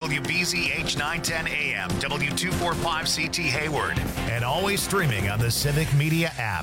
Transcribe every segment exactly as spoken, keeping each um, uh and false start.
W B Z H nine ten A M, W two forty-five C T Hayward, and always streaming on the Civic Media app.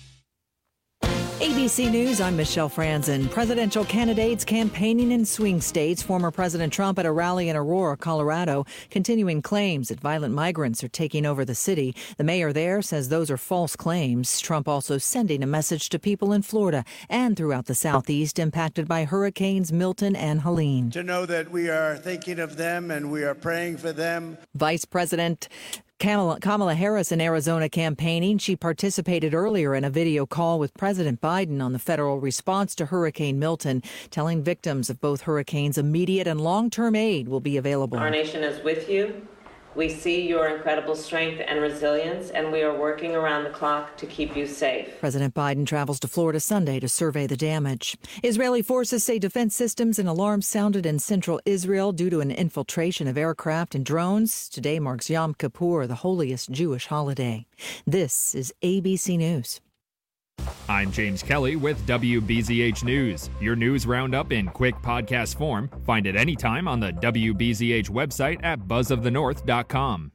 A B C News, I'm Michelle Franzen. Presidential candidates campaigning in swing states. Former President Trump at a rally in Aurora, Colorado, continuing claims that violent migrants are taking over the city. The mayor there says those are false claims. Trump also sending a message to people in Florida and throughout the Southeast impacted by hurricanes Milton and Helene. To know that we are thinking of them and we are praying for them. Vice President Kamala, Kamala Harris in Arizona campaigning. She participated earlier in a video call with President Biden on the federal response to Hurricane Milton, telling victims of both hurricanes immediate and long-term aid will be available. Our nation is with you. We see your incredible strength and resilience, and we are working around the clock to keep you safe. President Biden travels to Florida Sunday to survey the damage. Israeli forces say defense systems and alarms sounded in central Israel due to an infiltration of aircraft and drones. Today marks Yom Kippur, the holiest Jewish holiday. This is A B C News. I'm James Kelly with W B Z H News. Your news roundup in quick podcast form. Find it anytime on the W B Z H website at buzz of the north dot com.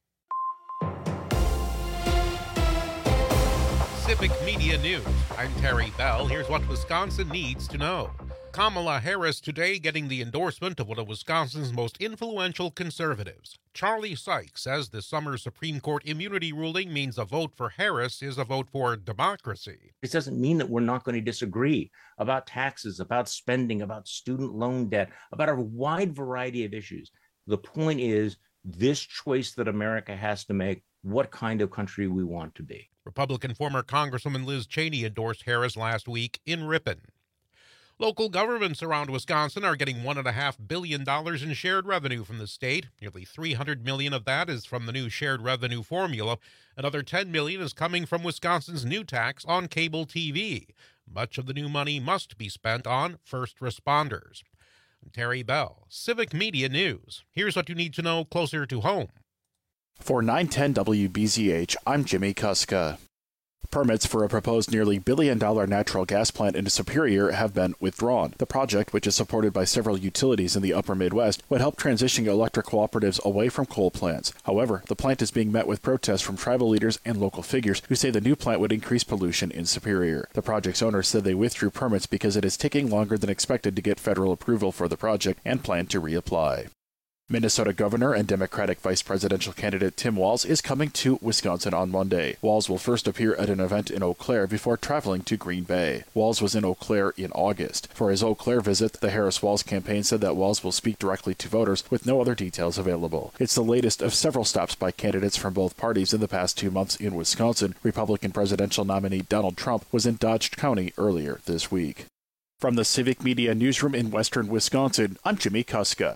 Civic Media News. I'm Terry Bell. Here's what Wisconsin needs to know. Kamala Harris today getting the endorsement of one of Wisconsin's most influential conservatives. Charlie Sykes says this summer's Supreme Court immunity ruling means a vote for Harris is a vote for democracy. It doesn't mean that we're not going to disagree about taxes, about spending, about student loan debt, about a wide variety of issues. The point is this choice that America has to make, what kind of country we want to be. Republican former Congresswoman Liz Cheney endorsed Harris last week in Ripon. Local governments around Wisconsin are getting one point five billion dollars in shared revenue from the state. Nearly three hundred million dollars of that is from the new shared revenue formula. Another ten million dollars is coming from Wisconsin's new tax on cable T V. Much of the new money must be spent on first responders. I'm Terry Bell, Civic Media News. Here's what you need to know closer to home. For nine ten W B Z H, I'm Jimmy Kuska. Permits for a proposed nearly billion-dollar natural gas plant in Superior have been withdrawn. The project, which is supported by several utilities in the upper Midwest, would help transition electric cooperatives away from coal plants. However, the plant is being met with protests from tribal leaders and local figures who say the new plant would increase pollution in Superior. The project's owners said they withdrew permits because it is taking longer than expected to get federal approval for the project and plan to reapply. Minnesota Governor and Democratic Vice Presidential candidate Tim Walz is coming to Wisconsin on Monday. Walz will first appear at an event in Eau Claire before traveling to Green Bay. Walz was in Eau Claire in August. For his Eau Claire visit, the Harris-Walz campaign said that Walz will speak directly to voters with no other details available. It's the latest of several stops by candidates from both parties in the past two months in Wisconsin. Republican presidential nominee Donald Trump was in Dodge County earlier this week. From the Civic Media Newsroom in western Wisconsin, I'm Jimmy Kuska.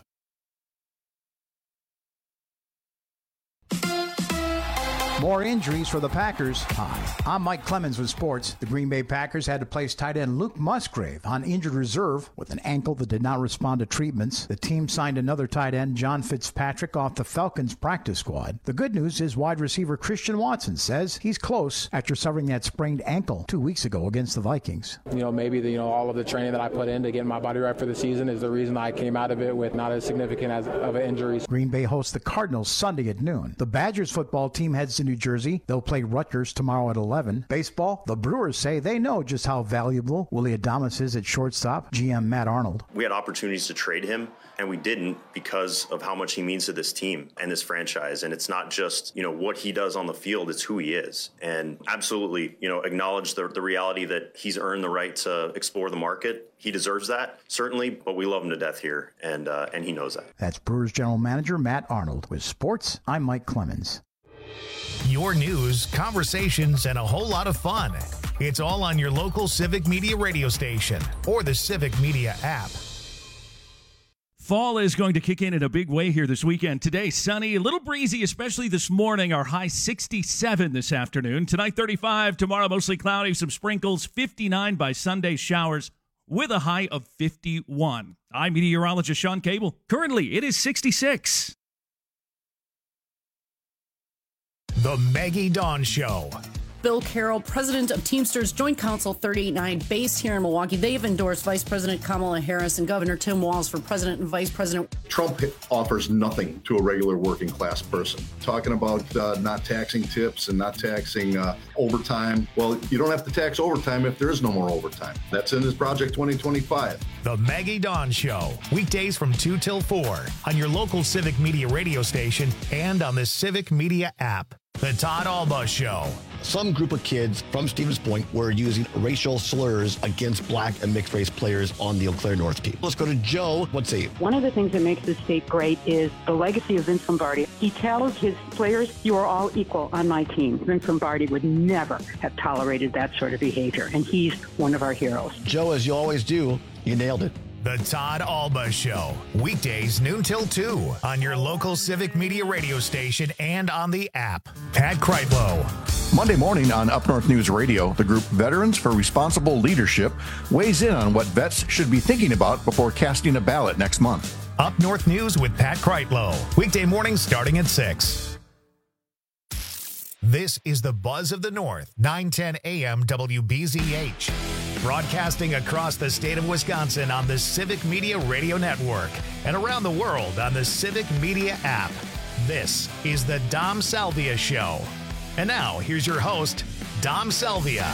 More injuries for the Packers. Hi, I'm Mike Clemens with sports. The Green Bay Packers had to place tight end Luke Musgrave on injured reserve with an ankle that did not respond to treatments. The team signed another tight end, John Fitzpatrick, off the Falcons practice squad. The good news is wide receiver Christian Watson says he's close after suffering that sprained ankle two weeks ago against the Vikings. You know, maybe the, you know all of the training that I put in to get my body right for the season is the reason I came out of it with not as significant as of an injury. Green Bay hosts the Cardinals Sunday at noon. The Badgers football team heads to New Jersey. They'll play Rutgers tomorrow at eleven. Baseball, the Brewers say they know just how valuable Willie Adames is at shortstop. G M Matt Arnold. We had opportunities to trade him, and we didn't because of how much he means to this team and this franchise. And it's not just, you know, what he does on the field, it's who he is. And absolutely, you know, acknowledge the, the reality that he's earned the right to explore the market. He deserves that, certainly, but we love him to death here, and uh, and he knows that. That's Brewers general manager Matt Arnold. With sports, I'm Mike Clemens. Your news, conversations, and a whole lot of fun. It's all on your local Civic Media radio station or the Civic Media app. Fall is going to kick in in a big way here this weekend. Today, sunny, a little breezy, especially this morning. Our high sixty-seven this afternoon. Tonight, thirty-five. Tomorrow, mostly cloudy, some sprinkles. fifty-nine by Sunday, showers with a high of fifty-one. I'm meteorologist Sean Cable. Currently, it is sixty-six. The Maggie Dawn Show Bill Carroll, president of Teamsters Joint Council thirty eighty-nine, based here in Milwaukee. They've endorsed Vice President Kamala Harris and Governor Tim Walz for president and vice president. Trump offers nothing to a regular working class person. Talking about uh, not taxing tips and not taxing uh, overtime. Well, you don't have to tax overtime if there is no more overtime. That's in his Project twenty twenty-five. The Maggie Dawn Show, weekdays from two till four on your local Civic Media radio station and on the Civic Media app. The Todd Alba Show. Some group of kids from Stevens Point were using racial slurs against black and mixed race players on the Eau Claire North team. Let's go to Joe. Let's see. One of the things that makes this state great is the legacy of Vince Lombardi. He tells his players, you are all equal on my team. Vince Lombardi would never have tolerated that sort of behavior, and he's one of our heroes. Joe, as you always do, you nailed it. The Todd Alba Show, weekdays noon till two on your local Civic Media radio station and on the app. Pat Kreitlow. Monday morning on Up North News Radio, the group Veterans for Responsible Leadership weighs in on what vets should be thinking about before casting a ballot next month. Up North News with Pat Kreitlow, weekday mornings starting at six. This is the Buzz of the North, nine ten a.m. W B Z H. Broadcasting across the state of Wisconsin on the Civic Media Radio Network and around the world on the Civic Media app. This is the Dom Salvia Show. And now, here's your host, Dom Salvia.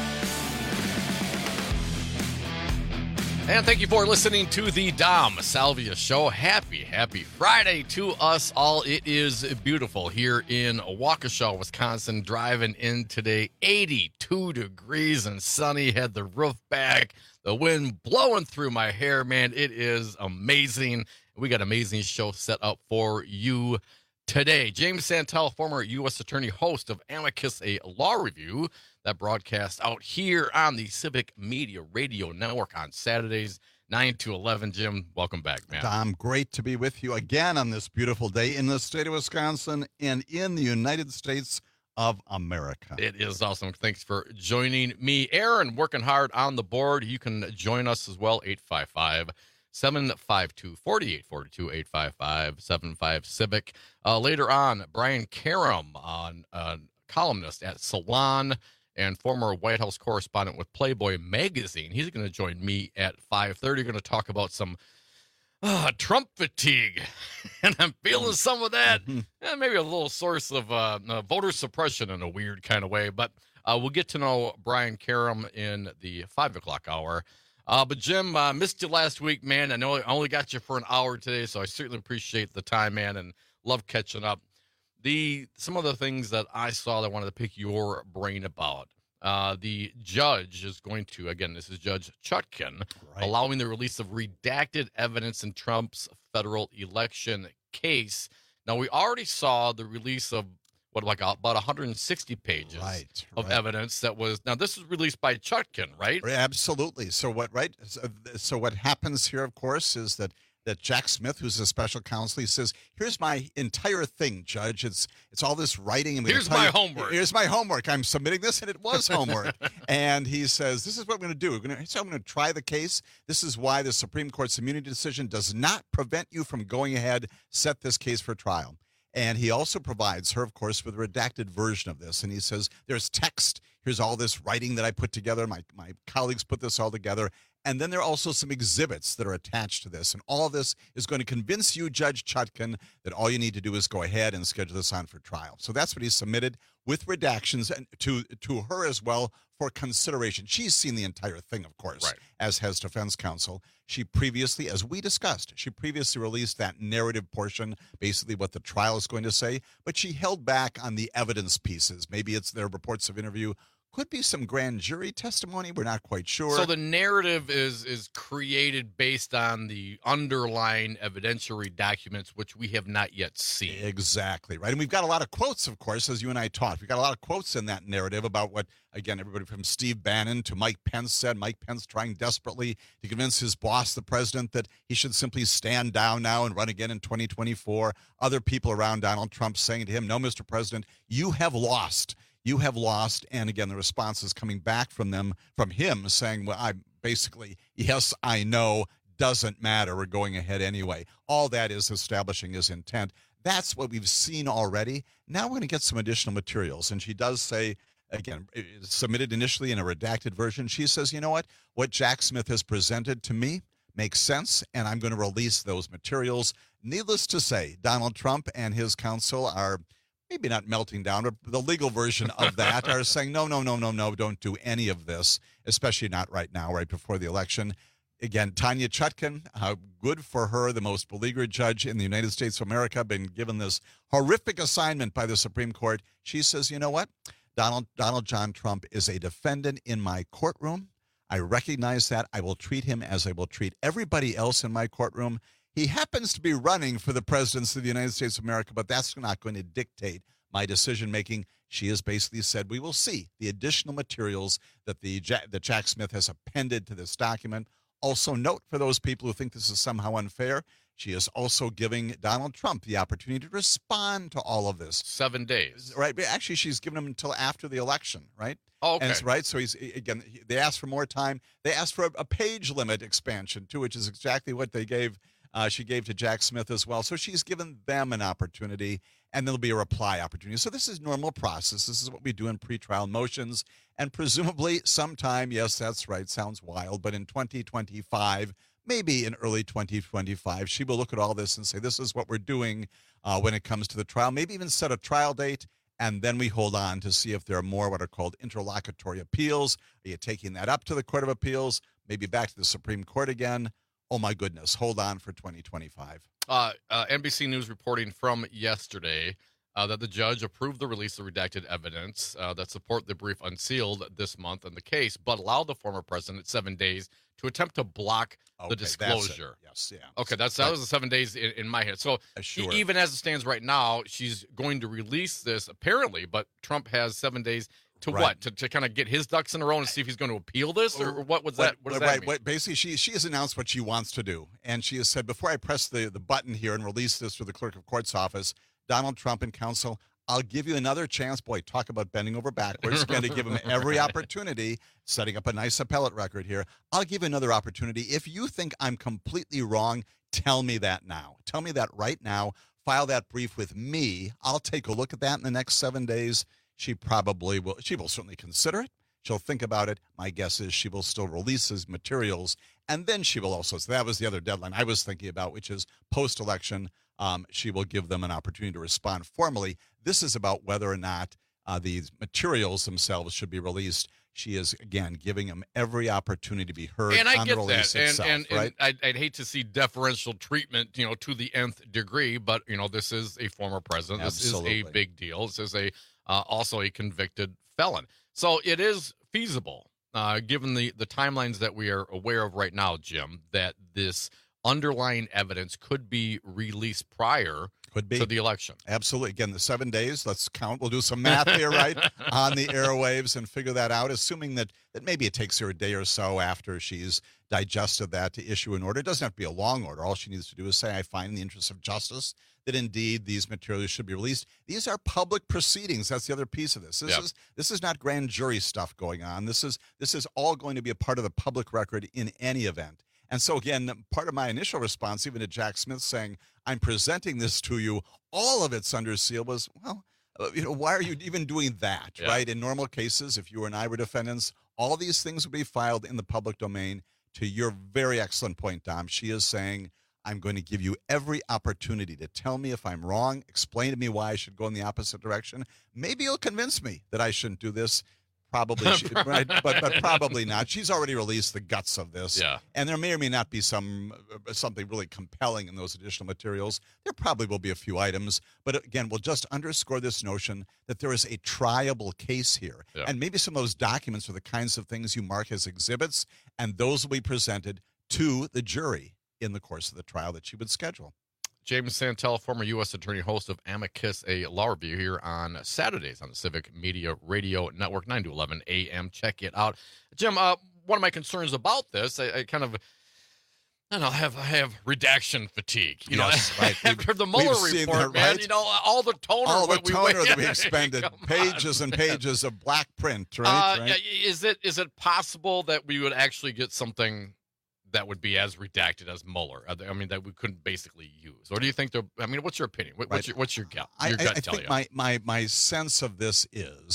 And thank you for listening to the Dom Salvia Show. Happy, happy Friday to us all. It is beautiful here in Waukesha, Wisconsin. Driving in today, eighty-two degrees and sunny. Had the roof back, the wind blowing through my hair. Man, it is amazing. We got an amazing show set up for you today. James Santel, former U S attorney, host of Amicus, a law review that broadcasts out here on the Civic Media Radio Network on Saturdays, nine to eleven. Jim, welcome back, man. Tom, great to be with you again on this beautiful day in the state of Wisconsin and in the United States of America. It is awesome. Thanks for joining me. Aaron, working hard on the board. You can join us as well, eight five five, seven five two, four eight four two, eight five five, seven five Civic. Uh, later on, Brian Karam, on uh, columnist at Salon and former White House correspondent with Playboy magazine. He's going to join me at five thirty. Going to talk about some uh, Trump fatigue, and I'm feeling some of that. Mm-hmm. Eh, maybe a little source of uh, uh, voter suppression in a weird kind of way. But uh, we'll get to know Brian Karam in the five o'clock hour. Uh, but, Jim, uh, missed you last week, man. I know I only got you for an hour today, so I certainly appreciate the time, man, and love catching up. The some of the things that I saw that I wanted to pick your brain about. Uh, the judge is going to, again, this is Judge Chutkan, right, allowing the release of redacted evidence in Trump's federal election case. Now, we already saw the release of, what, like about one hundred sixty pages right, of right. evidence that was, now this was released by Chutkan, right? Absolutely. So what, right? So, so what happens here, of course, is that that Jack Smith, who's a special counsel, he says, here's my entire thing, Judge. It's it's all this writing. And here's my you, homework. Here's my homework. I'm submitting this, and it was homework. And he says, this is what I'm going to do. We're gonna, so I'm going to try the case. This is why the Supreme Court's immunity decision does not prevent you from going ahead, set this case for trial. And he also provides her, of course, with a redacted version of this. And he says, there's text. Here's all this writing that I put together. My, my colleagues put this all together. And then there are also some exhibits that are attached to this. And all of this is going to convince you, Judge Chutkan, that all you need to do is go ahead and schedule this on for trial. So that's what he submitted with redactions and to, to her as well for consideration. She's seen the entire thing, of course, right, as has defense counsel. She previously, as we discussed, she previously released that narrative portion, basically what the trial is going to say, but she held back on the evidence pieces. Maybe it's their reports of interview. Could be some grand jury testimony. We're not quite sure. So the narrative is is created based on the underlying evidentiary documents, which we have not yet seen. Exactly, right. And we've got a lot of quotes, of course, as you and I talked. We've got a lot of quotes in that narrative about what, again, everybody from Steve Bannon to Mike Pence said. Mike Pence trying desperately to convince his boss, the president, that he should simply stand down now and run again in twenty twenty-four. Other people around Donald Trump saying to him, no, Mister President, you have lost. You have lost. And again, the response is coming back from them, from him saying, well, I basically, yes, I know, doesn't matter. We're going ahead anyway. All that is establishing his intent. That's what we've seen already. Now we're going to get some additional materials. And she does say, again, submitted initially in a redacted version. She says, you know what? What Jack Smith has presented to me makes sense, and I'm going to release those materials. Needless to say, Donald Trump and his counsel are maybe not melting down, but the legal version of that are saying, no, no, no, no, no, don't do any of this, especially not right now, right before the election. Again, Tanya Chutkan, uh, good for her, the most beleaguered judge in the United States of America, been given this horrific assignment by the Supreme Court. She says, you know what? Donald, Donald John Trump is a defendant in my courtroom. I recognize that. I will treat him as I will treat everybody else in my courtroom. He happens to be running for the presidency of the United States of America, but that's not going to dictate my decision-making. She has basically said we will see the additional materials that the that Jack Smith has appended to this document. Also note, for those people who think this is somehow unfair, she is also giving Donald Trump the opportunity to respond to all of this. Seven days. Right. But actually, she's given him until after the election, right? Oh, okay. And, right. So he's, again, they asked for more time. They asked for a, a page limit expansion, too, which is exactly what they gave. Uh, she gave to Jack Smith as well. So she's given them an opportunity, and there'll be a reply opportunity. So this is normal process. This is what we do in pretrial motions. And presumably sometime, yes, that's right, sounds wild, but in twenty twenty-five, maybe in early twenty twenty-five, she will look at all this and say, this is what we're doing uh, when it comes to the trial, maybe even set a trial date, and then we hold on to see if there are more what are called interlocutory appeals. Are you taking that up to the Court of Appeals, maybe back to the Supreme Court again? Oh, my goodness. Hold on for twenty twenty-five. Uh, uh, N B C News reporting from yesterday uh, that the judge approved the release of redacted evidence uh, that support the brief unsealed this month in the case, but allowed the former president seven days to attempt to block okay, the disclosure. Yes, yeah. Okay, that's that was the seven days in, in my head. So uh, sure. e- even as it stands right now, she's going to release this apparently, but Trump has seven days to right. what? To, to kind of get his ducks in a row and see if he's going to appeal this, or, or what was that? What does right, that mean? What, basically, she she has announced what she wants to do, and she has said, before I press the, the button here and release this to the clerk of court's office, Donald Trump and counsel, I'll give you another chance. Boy, talk about bending over backwards. Going to give him every opportunity, setting up a nice appellate record here. I'll give you another opportunity. If you think I'm completely wrong, tell me that now. Tell me that right now. File that brief with me. I'll take a look at that in the next seven days. She probably will. She will certainly consider it. She'll think about it. My guess is she will still release his materials, and then she will also. So that was the other deadline I was thinking about, which is post-election. Um, she will give them an opportunity to respond formally. This is about whether or not uh, these materials themselves should be released. She is, again, giving them every opportunity to be heard and I on get the release that. And, itself. and, right? and I'd, I'd hate to see deferential treatment, you know, to the nth degree, but, you know, this is a former president. Absolutely. This is a big deal. This is a uh, also a convicted felon. So it is feasible, uh, given the, the timelines that we are aware of right now, Jim, that this underlying evidence could be released prior Could be. to the election. Absolutely. Again, the seven days, let's count. We'll do some math here, right, on the airwaves and figure that out, assuming that, that maybe it takes her a day or so after she's digested that to issue an order. It doesn't have to be a long order. All she needs to do is say, I find in the interest of justice that indeed these materials should be released. These are public proceedings. That's the other piece of this. This Yep. is this is not grand jury stuff going on. This is this is all going to be a part of the public record in any event. And so, again, part of my initial response, even to Jack Smith saying, I'm presenting this to you, all of it's under seal, was, well, uh, you know, why are you even doing that, Yeah. right? In normal cases, if you and I were defendants, all these things would be filed in the public domain. To your very excellent point, Dom, she is saying, I'm going to give you every opportunity to tell me if I'm wrong, explain to me why I should go in the opposite direction. Maybe you'll convince me that I shouldn't do this. Probably, she, right? But but probably not. She's already released the guts of this, Yeah. and there may or may not be some uh, something really compelling in those additional materials. There probably will be a few items, but again, we'll just underscore this notion that there is a triable case here, Yeah. and maybe some of those documents are the kinds of things you mark as exhibits, and those will be presented to the jury in the course of the trial that she would schedule. James Santel, former U S attorney, host of Amicus, a law review here on Saturdays on the Civic Media Radio Network, nine to eleven a.m. Check it out. Jim, uh, one of my concerns about this, I, I kind of, I don't know, have I have redaction fatigue. You Yes, know, right. after the We've Mueller seen report, that, man, right? you know, all the toner, All the that we toner went- that we expended, Come on, pages and man. pages of black print, right? Uh, right? yeah, Is it is it possible that we would actually get something that would be as redacted as Mueller? I mean, that we couldn't basically use, or do you think? I mean, what's your opinion? What, Right. What's your what's your gut? I, Your I, gut I tell think you? my, my, my sense of this is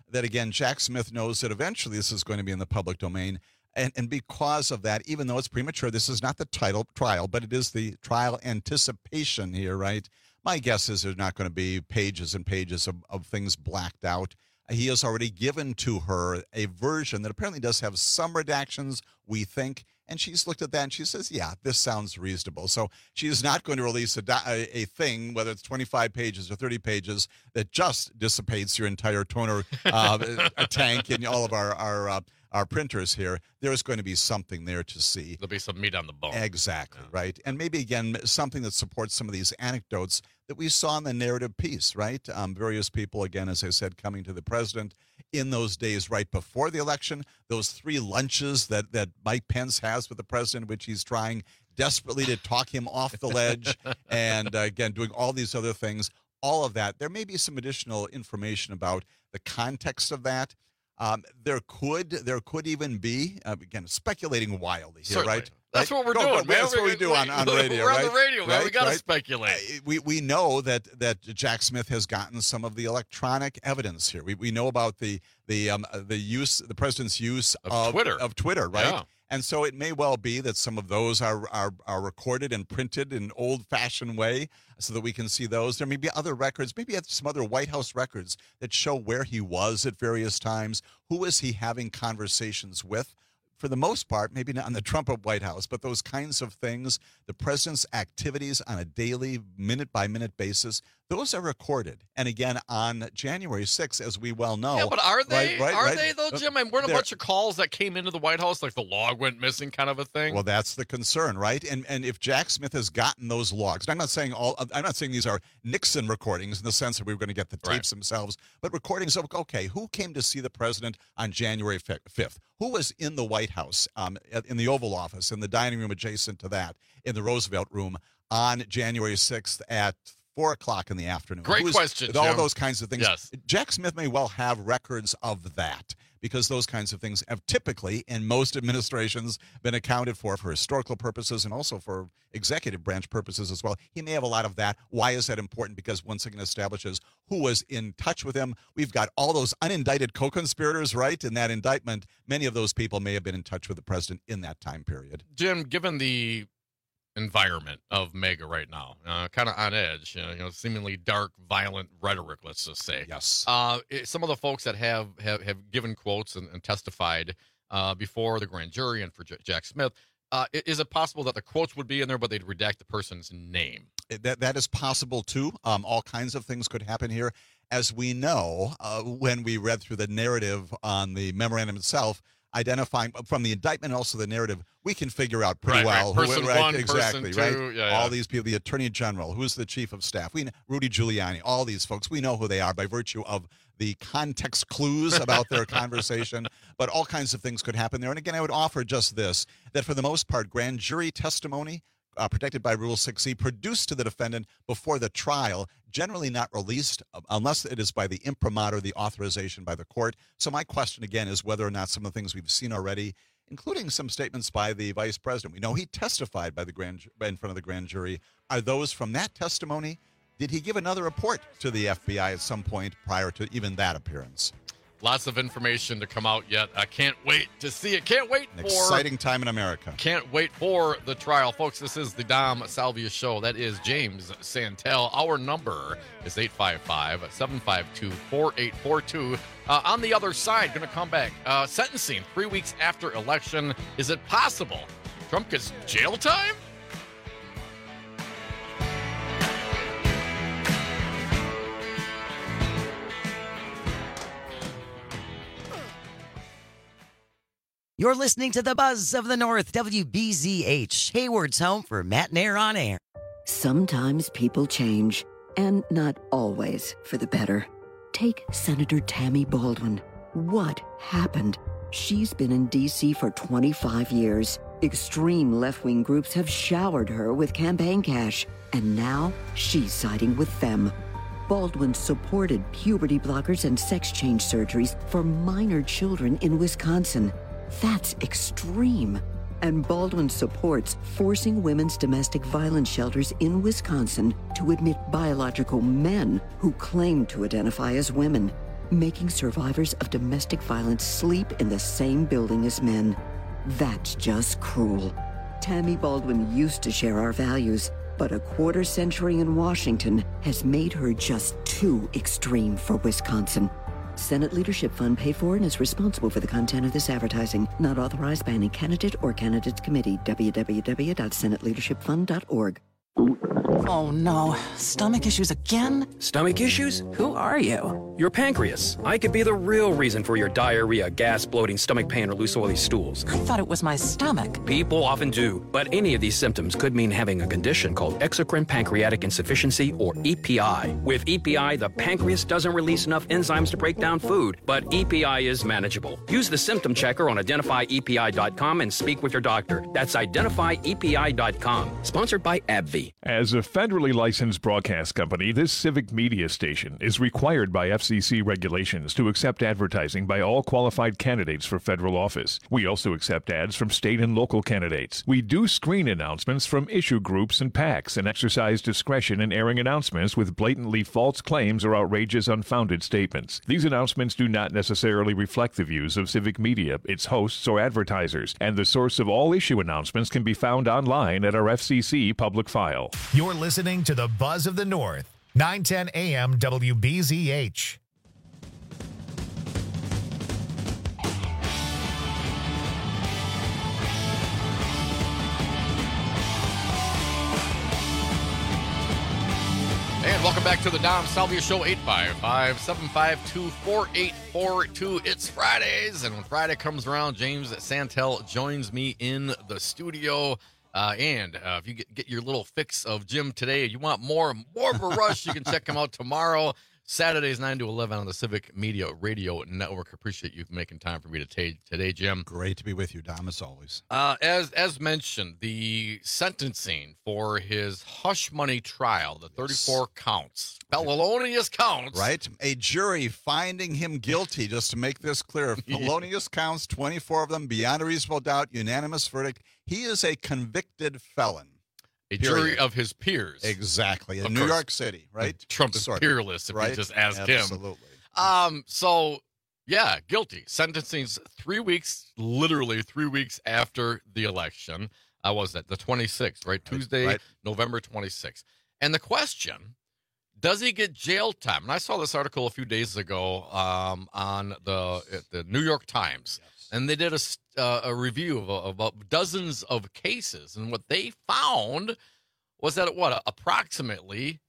that, again, Jack Smith knows that eventually this is going to be in the public domain. And, and because of that, even though it's premature, this is not the title trial, but it is the trial anticipation here, right? My guess is there's not going to be pages and pages of, of things blacked out. He has already given to her a version that apparently does have some redactions, we think, and she's looked at that and she says, yeah, this sounds reasonable. So she is not going to release a, a, a thing, whether it's twenty-five pages or thirty pages, that just dissipates your entire toner uh, a tank in all of our, our uh, our printers here. There is going to be something there to see. There'll be some meat on the bone. Exactly, yeah. right? And maybe, again, something that supports some of these anecdotes that we saw in the narrative piece, right? Um, various people, again, as I said, coming to the president in those days right before the election, those three lunches that, that Mike Pence has with the president, which he's trying desperately to talk him off the ledge, and, uh, again, doing all these other things, all of that. There may be some additional information about the context of that. Um, there could there could even be, uh, again, speculating wildly here, Certainly. right? That's right? what we're go, doing. Go, that's what we do on, on radio, We're right? on the radio, man. Right? We got to right? speculate. We we know that that Jack Smith has gotten some of the electronic evidence here. We we know about the the um the use the president's use Of of, Twitter. of Twitter, right? Yeah. And so it may well be that some of those are, are are recorded and printed in an old-fashioned way so that we can see those. There may be other records, maybe some other White House records that show where he was at various times, who is he having conversations with. For the most part, maybe not on the Trump White House, but those kinds of things, the president's activities on a daily, minute-by-minute basis, those are recorded. And again, on January sixth, as we well know. Yeah, but are they? Right, right, are right? they, though, Jim? I mean, weren't a They're- bunch of calls that came into the White House, like the log went missing kind of a thing? Well, that's the concern, right? And and if Jack Smith has gotten those logs, and I'm not saying all, I'm not saying these are Nixon recordings in the sense that we were going to get the tapes Right. themselves, but recordings of, okay, who came to see the president on January fifth? Who was in the White House, um, at- in the Oval Office, in the dining room adjacent to that, in the Roosevelt Room on January sixth at four o'clock in the afternoon? Great Who was- question, With all Jim. those kinds of things. Yes. Jack Smith may well have records of that, because those kinds of things have typically, in most administrations, been accounted for for historical purposes and also for executive branch purposes as well. He may have a lot of that. Why is that important? Because once again establishes who was in touch with him. We've got all those unindicted co-conspirators, right? In that indictment, many of those people may have been in touch with the president in that time period. Jim, given the environment of MAGA right now, uh, kind of on edge, you know, you know, seemingly dark, violent rhetoric, let's just say. Yes. Uh, it, some of the folks that have, have, have given quotes and, and testified uh, before the grand jury and for J- Jack Smith, uh, i- is it possible that the quotes would be in there, but they'd redact the person's name? That that is possible too. Um, all kinds of things could happen here, as we know uh, when we read through the narrative on the memorandum itself, identifying from the indictment and also the narrative, we can figure out pretty Right, right. well who- Person right, one, exactly, person two, right? yeah, yeah. All these people, the attorney general, who's the chief of staff, we Rudy Giuliani, all these folks, we know who they are by virtue of the context clues about their conversation, but all kinds of things could happen there. And again, I would offer just this, that for the most part, grand jury testimony, Uh, protected by Rule six C, produced to the defendant before the trial, generally not released uh, unless it is by the imprimatur, the authorization by the court. So my question again is whether or not some of the things we've seen already, including some statements by the vice president, we know he testified by the grand ju- in front of the grand jury, are those from that testimony? Did he give another report to the F B I at some point prior to even that appearance? Lots of information to come out yet. I can't wait to see it. Can't wait An for exciting time in America. Can't wait for the trial. Folks, this is the Dom Salvia Show. That is James Santel. Our number is eight five five, seven five two, four eight four two. Uh, on the other side, going to come back. Uh, sentencing three weeks after election. Is it possible Trump gets jail time? You're listening to the Buzz of the North, W B Z H, Hayward's home for Matt and Air on Air. Sometimes people change, and not always for the better. Take Senator Tammy Baldwin. What happened? She's been in D C for twenty-five years. Extreme left-wing groups have showered her with campaign cash, and now she's siding with them. Baldwin supported puberty blockers and sex change surgeries for minor children in Wisconsin. That's extreme. And Baldwin supports forcing women's domestic violence shelters in Wisconsin to admit biological men who claim to identify as women. making survivors of domestic violence sleep in the same building as men. That's just cruel. Tammy Baldwin used to share our values, but a quarter century in Washington has made her just too extreme for Wisconsin. Senate Leadership Fund paid for and is responsible for the content of this advertising. Not authorized by any candidate or candidates committee. w w w dot senate leadership fund dot org. Oh no, stomach issues again? Stomach issues? Who are you? Your pancreas. I could be the real reason for your diarrhea, gas, bloating, stomach pain, or loose oily stools. I thought it was my stomach. People often do, but any of these symptoms could mean having a condition called exocrine pancreatic insufficiency, or E P I. With E P I, the pancreas doesn't release enough enzymes to break down food, but E P I is manageable. Use the symptom checker on identify E P I dot com and speak with your doctor. That's identify E P I dot com. Sponsored by AbbVie. As a federally licensed broadcast company, this civic media station is required by F C C regulations to accept advertising by all qualified candidates for federal office. We also accept ads from state and local candidates. We do screen announcements from issue groups and PACs and exercise discretion in airing announcements with blatantly false claims or outrageous, unfounded statements. These announcements do not necessarily reflect the views of civic media, its hosts, or advertisers, and the source of all issue announcements can be found online at our F C C public file. You're listening to the Buzz of the North, nine ten A M W B Z H. And welcome back to the Dom Salvia Show, eight five five, seven five two, four eight four two. It's Fridays, and when Friday comes around, James Santel joins me in the studio. Uh, and uh, if you get, get your little fix of Jim today, you want more, more of a rush, you can check him out tomorrow, Saturdays, nine to eleven on the Civic Media Radio Network. Appreciate you making time for me to t- today, Jim. Great to be with you, Dom, as always. Uh, as as mentioned, the sentencing for his hush money trial, the thirty-four counts, felonious counts. Right? A jury finding him guilty, just to make this clear. Felonious counts, twenty-four of them, beyond a reasonable doubt, unanimous verdict. He is a convicted felon. A Period. jury of his peers. Exactly. In Of New course. York City, right? Trump is Sort of, peerless if right? you just ask Absolutely. him. Um, so, yeah, guilty. Sentencing's three weeks, literally three weeks after the election. I uh, was that the twenty-sixth, right? Tuesday, right. November twenty-sixth. And the question, does he get jail time? And I saw this article a few days ago um, on the the New York Times. Yes. And they did a, uh, a review of, of about dozens of cases. And what they found was that, what, approximately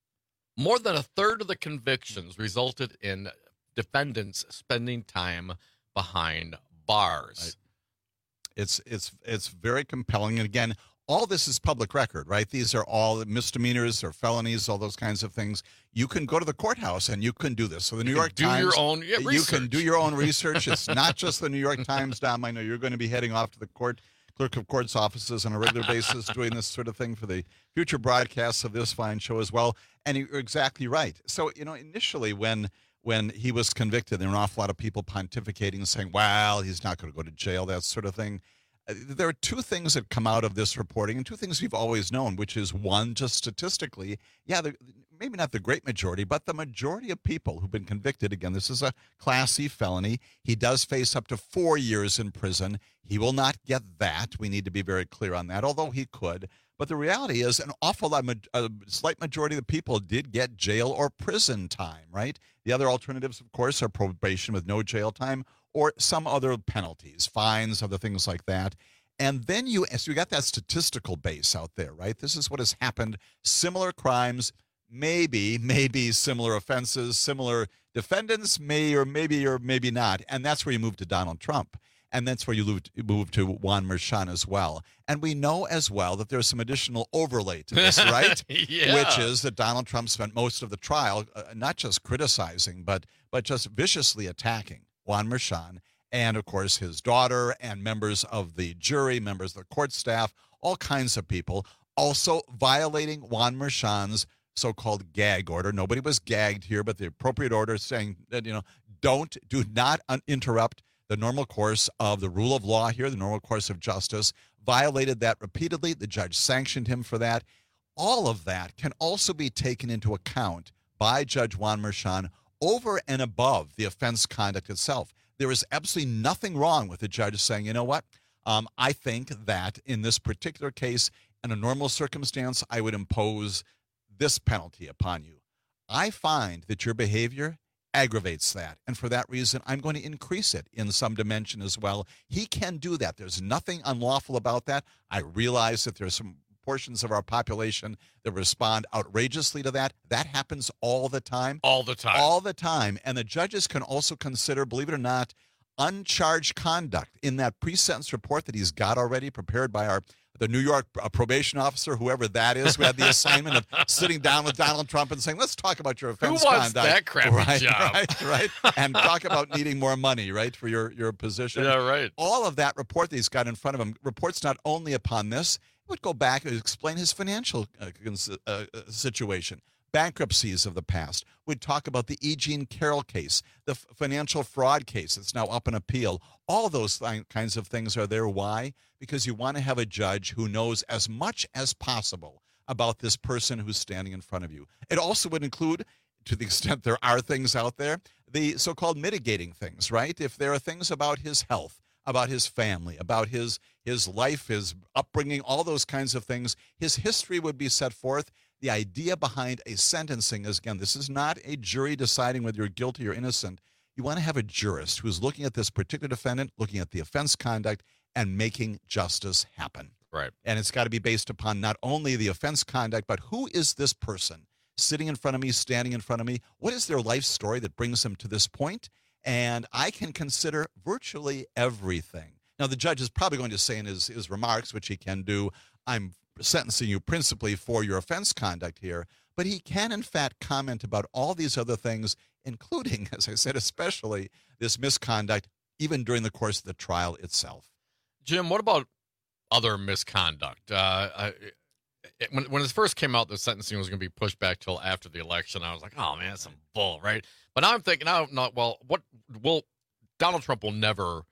more than a third of the convictions resulted in defendants spending time behind bars. Right. It's it's it's very compelling. And again, all this is public record, right? These are all misdemeanors or felonies, all those kinds of things. You can go to the courthouse and you can do this. So the New You York can do Times, your own yeah, you research. can do your own research. It's not just the New York Times, Dom. I know you're going to be heading off to the court clerk of court's offices on a regular basis doing this sort of thing for the future broadcasts of this fine show as well. And you're exactly right. So, you know, initially when when he was convicted, there were an awful lot of people pontificating and saying, well, he's not going to go to jail, that sort of thing. There are two things that come out of this reporting, and two things we've always known, which is, one, just statistically, yeah, the, maybe not the great majority, but the majority of people who've been convicted, again, this is a Class C felony. He does face up to four years in prison. He will not get that. We need to be very clear on that, although he could. But the reality is an awful lot, a slight majority of the people did get jail or prison time, right? The other alternatives, of course, are probation with no jail time, or some other penalties, fines, other things like that. And then you, so you got that statistical base out there, right? This is what has happened. Similar crimes, maybe, maybe similar offenses, similar defendants, may or maybe or maybe not. And that's where you move to Donald Trump. And that's where you move to, move to Juan Merchan as well. And we know as well that there's some additional overlay to this, right? Yeah. Which is that Donald Trump spent most of the trial uh, not just criticizing, but but just viciously attacking Juan Merchan, and, of course, his daughter and members of the jury, members of the court staff, all kinds of people, also violating Juan Merchan's so-called gag order. Nobody was gagged here, but the appropriate order saying that, you know, don't, do not un- interrupt the normal course of the rule of law here, the normal course of justice, violated that repeatedly. The judge sanctioned him for that. All of that can also be taken into account by Judge Juan Merchan over and above the offense conduct itself. There is absolutely nothing wrong with the judge saying, you know what, um, I think that in this particular case, in a normal circumstance, I would impose this penalty upon you. I find that your behavior aggravates that, and for that reason, I'm going to increase it in some dimension as well. He can do that. There's nothing unlawful about that. I realize that there's some portions of our population that respond outrageously to that. That happens all the time. All the time. All the time. And the judges can also consider, believe it or not, uncharged conduct in that pre-sentence report that he's got already prepared by our the New York uh, probation officer, whoever that is, who had the assignment of sitting down with Donald Trump and saying, let's talk about your offense Who wants conduct. that crappy right, job? Right, right. And talk about needing more money, right, for your, your position. Yeah, right. All of that report that he's got in front of him reports not only upon this, it would go back and explain his financial uh, uh, situation. Bankruptcies of the past. We'd talk about the E. Jean Carroll case, the f- financial fraud case that's now up in appeal. All those th- kinds of things are there. Why? Because you want to have a judge who knows as much as possible about this person who's standing in front of you. It also would include, to the extent there are things out there, the so-called mitigating things, right? If there are things about his health, about his family, about his his life, his upbringing, all those kinds of things, his history would be set forth. The idea behind a sentencing is, again, this is not a jury deciding whether you're guilty or innocent. You want to have a jurist who's looking at this particular defendant, looking at the offense conduct, and making justice happen. Right. And it's got to be based upon not only the offense conduct, but who is this person sitting in front of me, standing in front of me? What is their life story that brings them to this point? And I can consider virtually everything. Now, the judge is probably going to say in his, his remarks, which he can do, I'm sentencing you principally for your offense conduct here, but he can, in fact, comment about all these other things, including, as I said, especially this misconduct, even during the course of the trial itself. Jim, what about other misconduct? Uh, I, it, when, when it first came out, the sentencing was going to be pushed back till after the election. I was like, oh, man, that's some bull, right? But now I'm thinking, now, not well, what will Donald Trump will never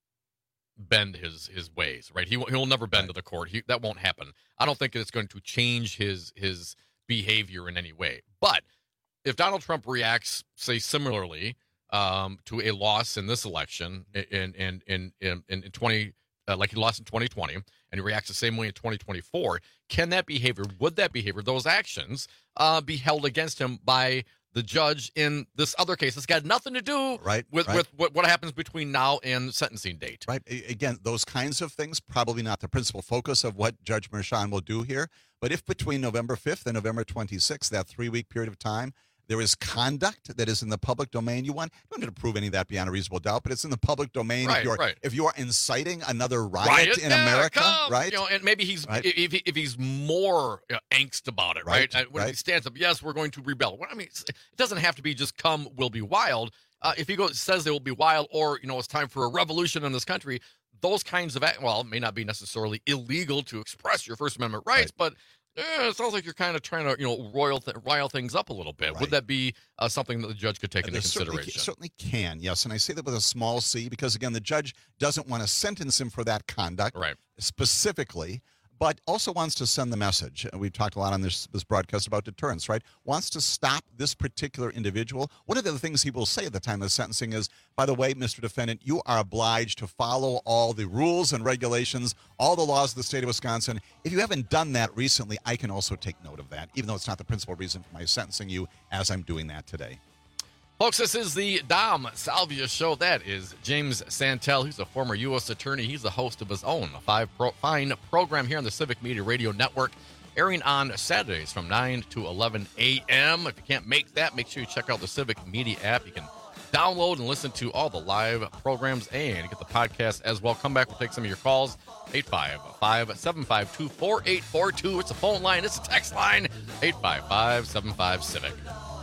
bend his his ways, right? He he'll never bend to the court. He, that won't happen. I don't think it's going to change his his behavior in any way. But if Donald Trump reacts, say, similarly um, to a loss in this election in in in in, in twenty uh, like he lost in twenty twenty, and he reacts the same way in twenty twenty-four, can that behavior, would that behavior, those actions, uh, be held against him by the judge in this other case? It's got nothing to do right, with, right. with what, what happens between now and the sentencing date. Right. Again, those kinds of things, probably not the principal focus of what Judge Merchan will do here. But if between November fifth and November twenty-sixth, that three-week period of time, there is conduct that is in the public domain, you want, you don't need to prove any of that beyond a reasonable doubt, but it's in the public domain. Right, if you're, right. if you are inciting another riot, Riot? in Yeah, America, come. right? You know, and maybe he's Right. if, if he's more you know, angst about it, right? Right, Uh, When he right. stands up, yes, we're going to rebel. Well, I mean, it's- it doesn't have to be just come, we'll be wild. Uh, if he goes says they will be wild, or you know, it's time for a revolution in this country, those kinds of act, well, it may not be necessarily illegal to express your First Amendment rights, but eh, it sounds like you're kind of trying to, you know, royal th- rile things up a little bit. Right. Would that be uh, something that the judge could take into There certainly, consideration? certainly can, yes. And I say that with a small c because, again, the judge doesn't want to sentence him for that conduct right. specifically, but also wants to send the message. And we've talked a lot on this, this broadcast about deterrence, right? Wants to stop this particular individual. One of the things he will say at the time of the sentencing is, by the way, Mister Defendant, you are obliged to follow all the rules and regulations, all the laws of the state of Wisconsin. If you haven't done that recently, I can also take note of that, even though it's not the principal reason for my sentencing you as I'm doing that today. Folks, this is the Dom Salvia Show. That is James Santel. He's a former U S attorney. He's the host of his own five pro- fine program here on the Civic Media Radio Network, airing on Saturdays from nine to eleven a.m. If you can't make that, make sure you check out the Civic Media app. You can download and listen to all the live programs and get the podcast as well. Come back. We'll take some of your calls. eight five five, seven five two, four eight four two. It's a phone line. It's a text line. eight five five, seven five, Civic.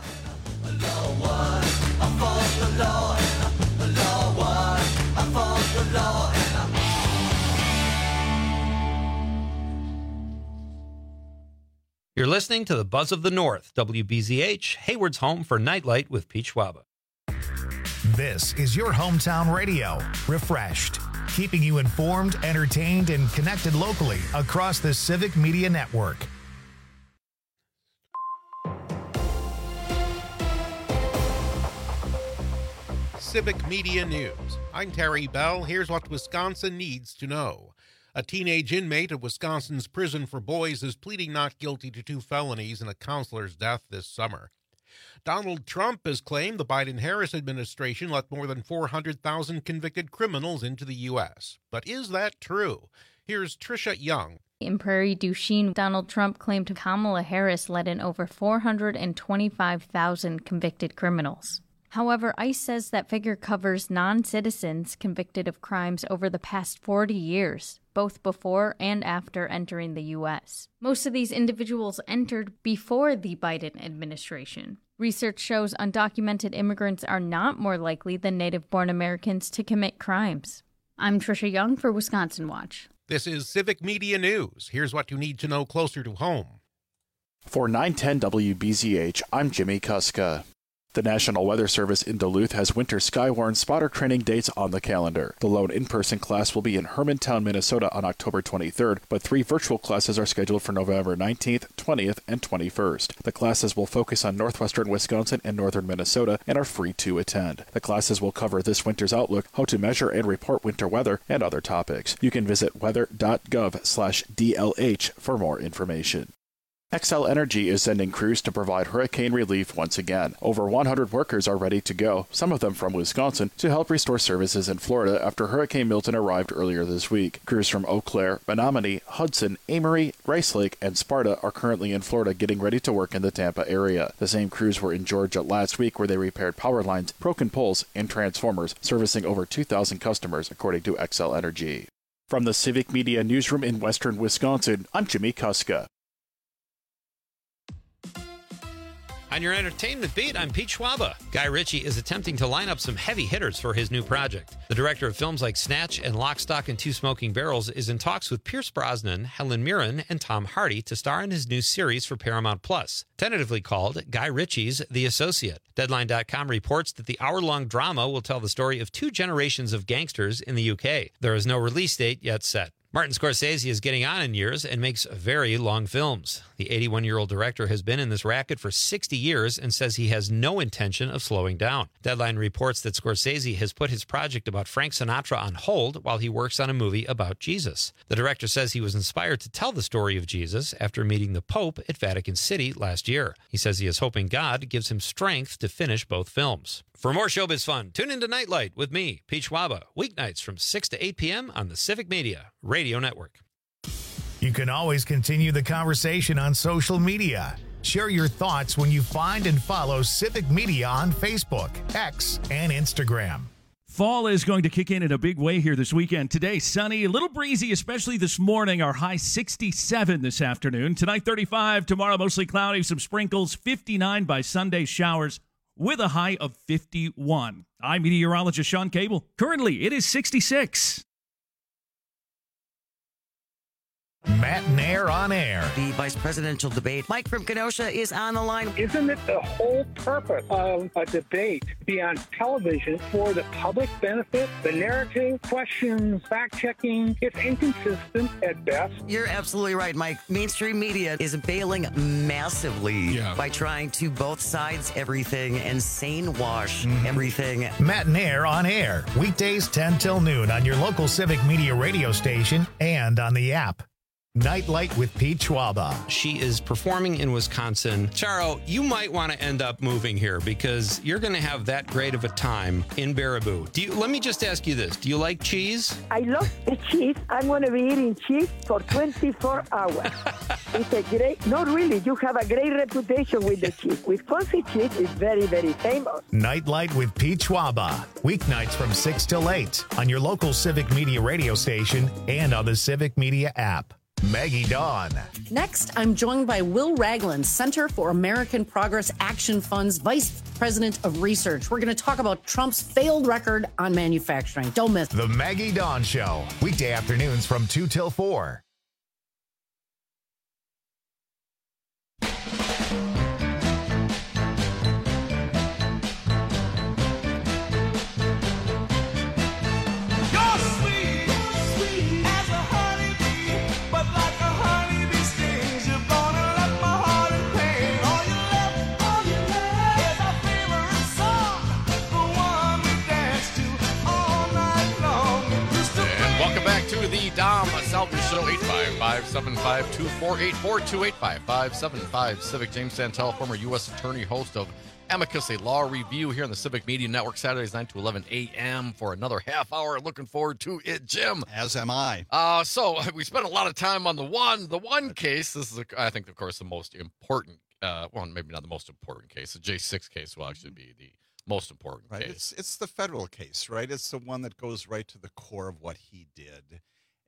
You're listening to the Buzz of the North, W B Z H, Hayward's home for Nightlight with Pete Schwaba. This is your hometown radio, refreshed, keeping you informed, entertained, and connected locally across the Civic Media Network. Civic Media News. I'm Terry Bell. Here's what Wisconsin needs to know. A teenage inmate of Wisconsin's prison for boys is pleading not guilty to two felonies in a counselor's death this summer. Donald Trump has claimed the Biden-Harris administration let more than four hundred thousand convicted criminals into the U S. But is that true? Here's Tricia Young. In Prairie du Chien, Donald Trump claimed Kamala Harris let in over four hundred twenty-five thousand convicted criminals. However, ICE says that figure covers non-citizens convicted of crimes over the past forty years, both before and after entering the U S. Most of these individuals entered before the Biden administration. Research shows undocumented immigrants are not more likely than native-born Americans to commit crimes. I'm Tricia Young for Wisconsin Watch. This is Civic Media News. Here's what you need to know closer to home. For nine ten W B Z H, I'm Jimmy Kuska. The National Weather Service in Duluth has winter Skywarn spotter training dates on the calendar. The lone in-person class will be in Hermantown, Minnesota on October twenty-third, but three virtual classes are scheduled for November nineteenth, twentieth, and twenty-first. The classes will focus on northwestern Wisconsin and northern Minnesota and are free to attend. The classes will cover this winter's outlook, how to measure and report winter weather, and other topics. You can visit weather.gov slash DLH for more information. Xcel Energy is sending crews to provide hurricane relief once again. Over one hundred workers are ready to go, some of them from Wisconsin, to help restore services in Florida after Hurricane Milton arrived earlier this week. Crews from Eau Claire, Menominee, Hudson, Amory, Rice Lake, and Sparta are currently in Florida getting ready to work in the Tampa area. The same crews were in Georgia last week where they repaired power lines, broken poles, and transformers, servicing over two thousand customers, according to Xcel Energy. From the Civic Media Newsroom in western Wisconsin, I'm Jimmy Kuska. On your entertainment beat, I'm Pete Schwaba. Guy Ritchie is attempting to line up some heavy hitters for his new project. The director of films like Snatch and Lock, Stock, and Two Smoking Barrels is in talks with Pierce Brosnan, Helen Mirren, and Tom Hardy to star in his new series for Paramount Plus, tentatively called Guy Ritchie's The Associate. Deadline dot com reports that the hour-long drama will tell the story of two generations of gangsters in the U K. There is no release date yet set. Martin Scorsese is getting on in years and makes very long films. The eighty-one-year-old director has been in this racket for sixty years and says he has no intention of slowing down. Deadline reports that Scorsese has put his project about Frank Sinatra on hold while he works on a movie about Jesus. The director says he was inspired to tell the story of Jesus after meeting the Pope at Vatican City last year. He says he is hoping God gives him strength to finish both films. For more showbiz fun, tune into Nightlight with me, Pete Schwaba, weeknights from six to eight p.m. on the Civic Media Radio Network. You can always continue the conversation on social media. Share your thoughts when you find and follow Civic Media on Facebook, X, and Instagram. Fall is going to kick in in a big way here this weekend. Today, sunny, a little breezy, especially this morning. Our high sixty-seven this afternoon. Tonight, thirty-five. Tomorrow, mostly cloudy, some sprinkles. fifty-nine by Sunday, showers with a high of fifty-one. I'm meteorologist Sean Cable. Currently, it is sixty-six. Matt Nair on air. The vice presidential debate. Mike from Kenosha is on the line. Isn't it the whole purpose of a debate to be on television for the public benefit? The narrative, questions, fact-checking, it's inconsistent at best. You're absolutely right, Mike. Mainstream media is bailing massively yeah. by trying to both sides everything and sane wash mm-hmm. everything. Matt Nair on air. Weekdays ten till noon on your local Civic Media radio station and on the app. Nightlight with Pete Schwaba. She is performing in Wisconsin. Charo, you might want to end up moving here because you're going to have that great of a time in Baraboo. Do you? Let me just ask you this. Do you like cheese? I love the cheese. I'm going to be eating cheese for twenty-four hours. It's a great, not really, you have a great reputation with the cheese. Wisconsin cheese is very, very famous. Nightlight with Pete Schwaba. Weeknights from six till eight on your local Civic Media radio station and on the Civic Media app. Maggie Dawn. Next, I'm joined by Will Ragland, Center for American Progress Action Fund's Vice President of Research. We're going to talk about Trump's failed record on manufacturing. Don't miss The Maggie Dawn Show. Weekday afternoons from two till four. welcome to the show. eight five five, seven five two, four eight four two, eight five five, seven five Civic. James Santel, former U S attorney, host of Amicus, a law review here on the Civic Media Network, Saturdays nine to eleven a.m. for another half hour. Looking forward to it, Jim. As am I. Uh, so we spent a lot of time on the one, the one case. This is, a, I think, of course, the most important, uh, well, maybe not the most important case. The J six case will actually be the most important right. case. It's, it's the federal case, right? It's the one that goes right to the core of what he did.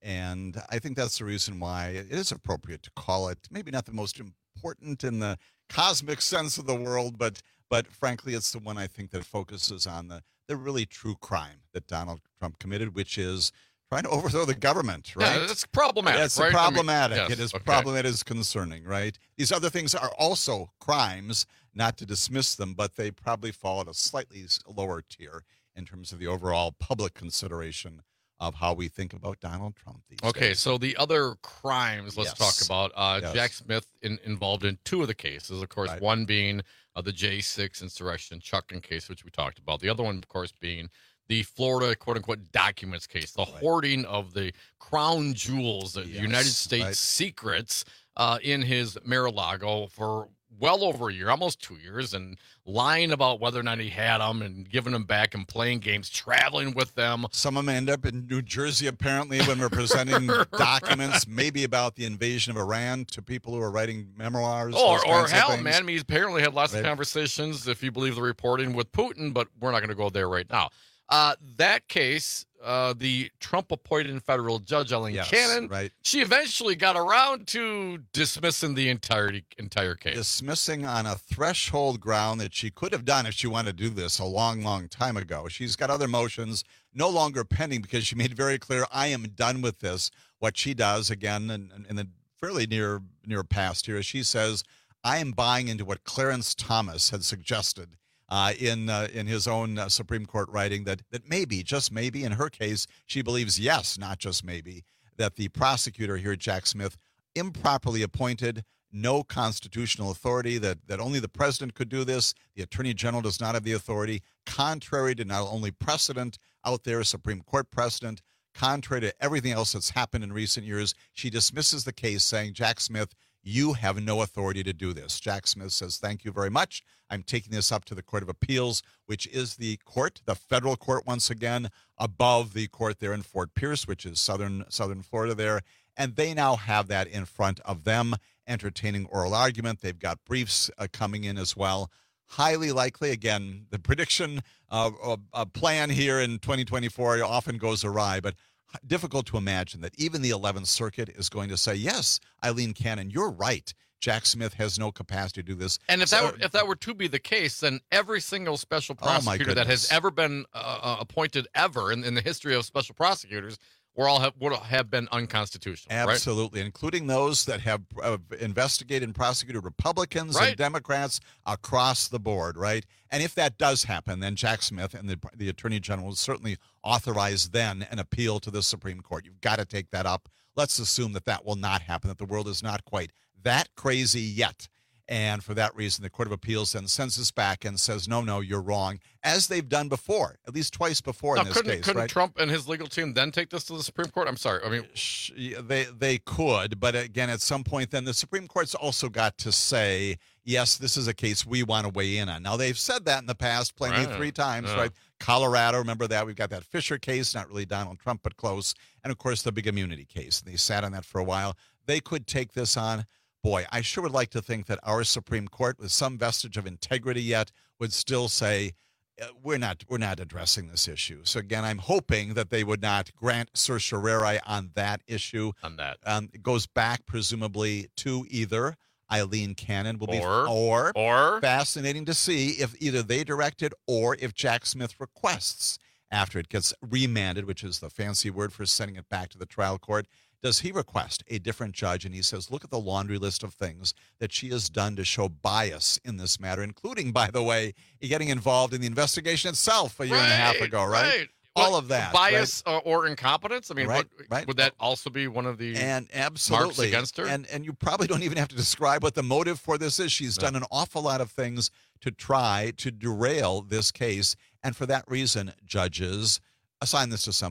And I think that's the reason why it is appropriate to call it maybe not the most important in the cosmic sense of the world, but but frankly, it's the one I think that focuses on the, the really true crime that Donald Trump committed, which is trying to overthrow the government, right? Yeah, it's problematic, It's right? problematic. I mean, yes, it is okay. problematic. It is concerning, right? These other things are also crimes, not to dismiss them, but they probably fall at a slightly lower tier in terms of the overall public consideration of how we think about Donald Trump these Okay, days. so the other crimes let's Yes. talk about. Uh, Yes. Jack Smith in, involved in two of the cases. Of course, Right. one being uh, the J six insurrection Chuckin case, which we talked about. The other one, of course, being the Florida quote-unquote documents case, the hoarding of the crown jewels, the Yes, United States right. secrets uh, in his Mar-a-Lago for well over a year, almost two years, and lying about whether or not he had them and giving them back and playing games, traveling with them. Some of them end up in New Jersey, apparently, when we're presenting documents, maybe about the invasion of Iran to people who are writing memoirs. Or, those or kinds of hell, things. man, I mean, he's apparently had lots Right. of conversations, if you believe the reporting, with Putin, but we're not going to go there right now. Uh, that case, uh, the Trump-appointed federal judge, Ellen Yes, Cannon, right. she eventually got around to dismissing the entirety, entire case. Dismissing on a threshold ground that she could have done if she wanted to do this a long, long time ago. She's got other motions no longer pending because she made very clear, I am done with this. What she does, again, in, in the fairly near near past here, is she says, I am buying into what Clarence Thomas had suggested uh, in uh, in his own uh, Supreme Court writing, that, that maybe, just maybe, in her case, she believes, yes, not just maybe, that the prosecutor here, Jack Smith, improperly appointed, no constitutional authority, that, that only the president could do this. The attorney general does not have the authority, contrary to not only precedent out there, Supreme Court precedent, contrary to everything else that's happened in recent years. She dismisses the case, saying, Jack Smith, you have no authority to do this. Jack Smith says, thank you very much. I'm taking this up to the Court of Appeals, which is the court, the federal court, once again, above the court there in Fort Pierce, which is southern southern Florida there. And they now have that in front of them, entertaining oral argument. They've got briefs uh, coming in as well. Highly likely, again, the prediction uh, uh, plan here in twenty twenty-four often goes awry, but difficult to imagine that even the eleventh Circuit is going to say, yes, Eileen Cannon, you're right. Jack Smith has no capacity to do this. And if So- that were, if that were to be the case, then every single special Oh, my prosecutor that has goodness. ever been uh, uh, appointed ever in, in the history of special prosecutors were all have, would have been unconstitutional. right? Absolutely, including those that have uh, investigated and prosecuted Republicans Right. and Democrats across the board, right? And if that does happen, then Jack Smith and the, the Attorney General will certainly authorize then an appeal to the Supreme Court. You've got to take that up. Let's assume that that will not happen, that the world is not quite that crazy yet. And for that reason, the Court of Appeals then sends this back and says, no, no, you're wrong, as they've done before, at least twice before Now, in this couldn't case, couldn't right? Trump and his legal team then take this to the Supreme Court? I'm sorry. I mean, they they could, but again, at some point, then the Supreme Court's also got to say, yes, this is a case we want to weigh in on. Now, they've said that in the past, plenty Right. three times, Yeah. right? Colorado, remember that? We've got that Fisher case, not really Donald Trump, but close. And of course, the big immunity case. They sat on that for a while. They could take this on. Boy, I sure would like to think that our Supreme Court, with some vestige of integrity yet, would still say, uh, we're not we're not addressing this issue. So again, I'm hoping that they would not grant certiorari on that issue. On that. Um, it goes back presumably to either Eileen Cannon will be Or- or or- fascinating to see if either they direct it or if Jack Smith requests after it gets remanded, which is the fancy word for sending it back to the trial court. Does he request a different judge? And he says, look at the laundry list of things that she has done to show bias in this matter, including, by the way, getting involved in the investigation itself a year and a half Right, ago, right? right. All What, of that. bias uh, or incompetence. I mean, Right, what, right. would that also be one of the And marks absolutely against her? And and you probably don't even have to describe what the motive for this is. She's No. done an awful lot of things to try to derail this case, and for that reason, judges assign this to somebody new.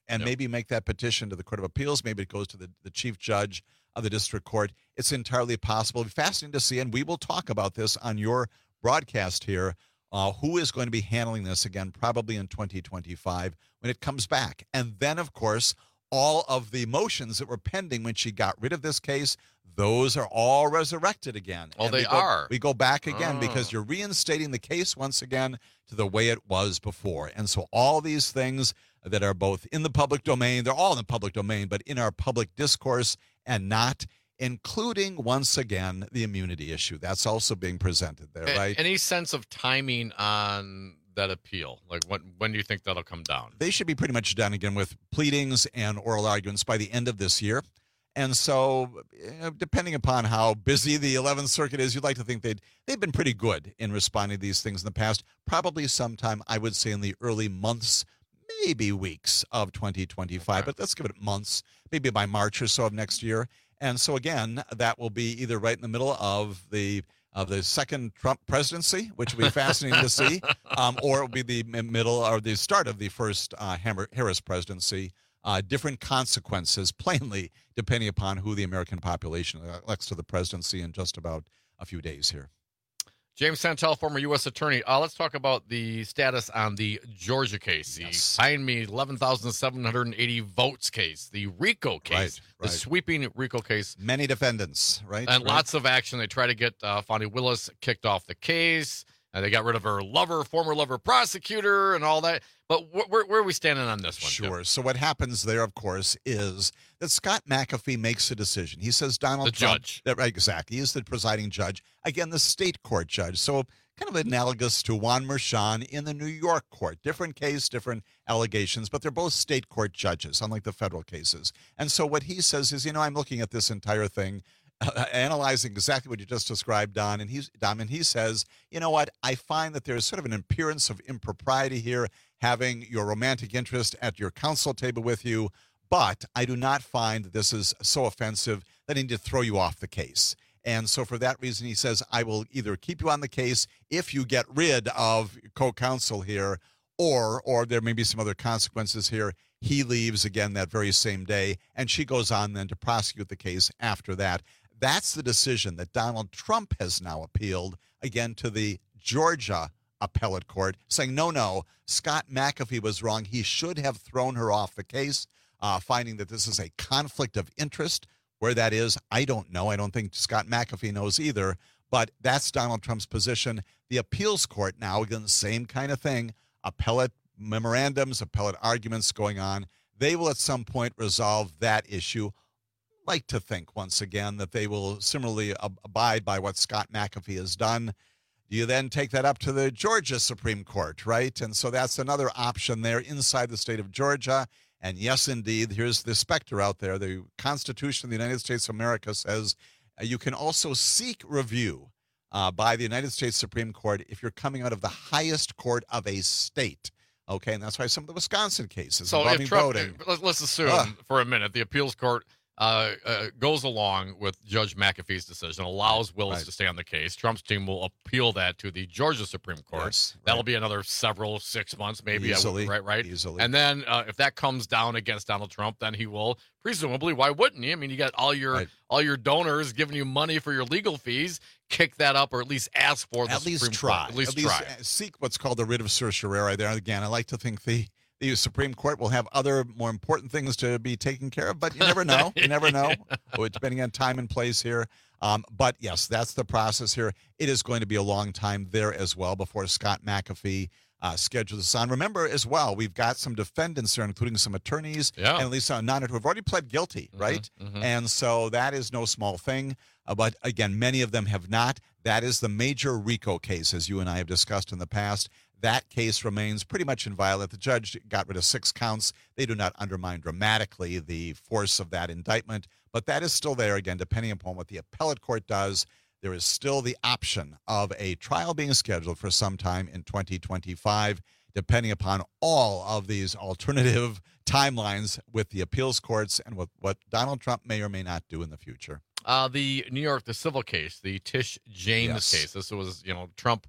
and Yep. maybe make that petition to the Court of Appeals. Maybe it goes to the, the chief judge of the district court. It's entirely possible. It'll be fascinating to see, and we will talk about this on your broadcast here. Uh, who is going to be handling this again, probably in twenty twenty-five when it comes back. And then, of course, all of the motions that were pending when she got rid of this case, those are all resurrected again. Oh, And they we go, are? We go back again Oh. because you're reinstating the case once again to the way it was before. And so all these things that are both in the public domain, they're all in the public domain, but in our public discourse and not, including, once again, the immunity issue. That's also being presented there, A- right? Any sense of timing on that appeal? Like, when when do you think that'll come down? They should be pretty much done again with pleadings and oral arguments by the end of this year. And so, eh, depending upon how busy the eleventh Circuit is, you'd like to think they'd, they've been pretty good in responding to these things in the past. Probably sometime, I would say, in the early months, maybe weeks of twenty twenty-five, but let's give it months, maybe by March or so of next year. And so, again, that will be either right in the middle of the of the second Trump presidency, which will be fascinating to see, um, or it will be the m- middle or the start of the first uh, Hammer- Harris presidency. Uh, different consequences, plainly, depending upon who the American population elects to the presidency in just about a few days here. James Santel, former U S attorney. Uh, let's talk about the status on the Georgia case, the behind me eleven thousand seven hundred eighty votes case, the RICO case, Right, the right. sweeping RICO case. Many defendants, right? And Right. lots of action. They try to get uh, Fonnie Willis kicked off the case. And they got rid of her lover, former lover prosecutor, and all that. But wh- where, where are we standing on this one? Tim? Sure. So what happens there, of course, is that Scott McAfee makes a decision. He says Donald The Trump. judge. That, right, exactly. He is the presiding judge. Again, the state court judge. So kind of analogous to Juan Merchan in the New York court. Different case, different allegations, but they're both state court judges, unlike the federal cases. And so what he says is, you know, I'm looking at this entire thing, Uh, analyzing exactly what you just described, Don, and he's Dom, and he says, you know what? I find that there's sort of an appearance of impropriety here, having your romantic interest at your counsel table with you, but I do not find that this is so offensive that I need to throw you off the case. And so for that reason, he says, I will either keep you on the case if you get rid of co-counsel here, or or there may be some other consequences here. He leaves again that very same day, and she goes on then to prosecute the case after that. That's the decision that Donald Trump has now appealed, again, to the Georgia appellate court, saying, no, no, Scott McAfee was wrong. He should have thrown her off the case, uh, finding that this is a conflict of interest. Where that is, I don't know. I don't think Scott McAfee knows either, but that's Donald Trump's position. The appeals court now, again, the same kind of thing, appellate memorandums, appellate arguments going on. They will at some point resolve that issue. Like to think once again that they will similarly ab- abide by what Scott McAfee has done. Do you then take that up to the Georgia Supreme Court, right? And so that's another option there inside the state of Georgia. And yes, indeed, here's the specter out there. The Constitution of the United States of America says uh, you can also seek review uh, by the United States Supreme Court if you're coming out of the highest court of a state. Okay, and that's why some of the Wisconsin cases So involving if Trump, voting. let's, let's assume Ugh. for a minute the appeals court uh, uh, goes along with Judge McAfee's decision, allows Willis Right. to stay on the case. Trump's team will appeal that to the Georgia Supreme Court. Yes, That'll right. be another several, six months maybe. I would- Easily, right, right. easily. And then uh, if that comes down against Donald Trump, then he will presumably. Why wouldn't he? I mean, you got all your Right. all your donors giving you money for your legal fees. Kick that up, or at least ask for the At least Supreme try. Court. At least At least try. uh, seek what's called the writ of certiorari there. Again, I like to think the the Supreme Court will have other more important things to be taken care of, but you never know. You never know, depending on time and place here. Um, but yes, that's the process here. It is going to be a long time there as well before Scott McAfee uh, schedules this on. Remember as well, we've got some defendants there, including some attorneys, Yeah. and at least uh, none who have already pled guilty, right? mhm. And so that is no small thing. Uh, but again, many of them have not. That is the major RICO case, as you and I have discussed in the past. That case remains pretty much inviolate. The judge got rid of six counts. They do not undermine dramatically the force of that indictment, but that is still there. Again, depending upon what the appellate court does, there is still the option of a trial being scheduled for sometime in twenty twenty-five, depending upon all of these alternative timelines with the appeals courts and what, what Donald Trump may or may not do in the future. Uh, the New York, the civil case, the Tish James Yes. case. This was, you know, Trump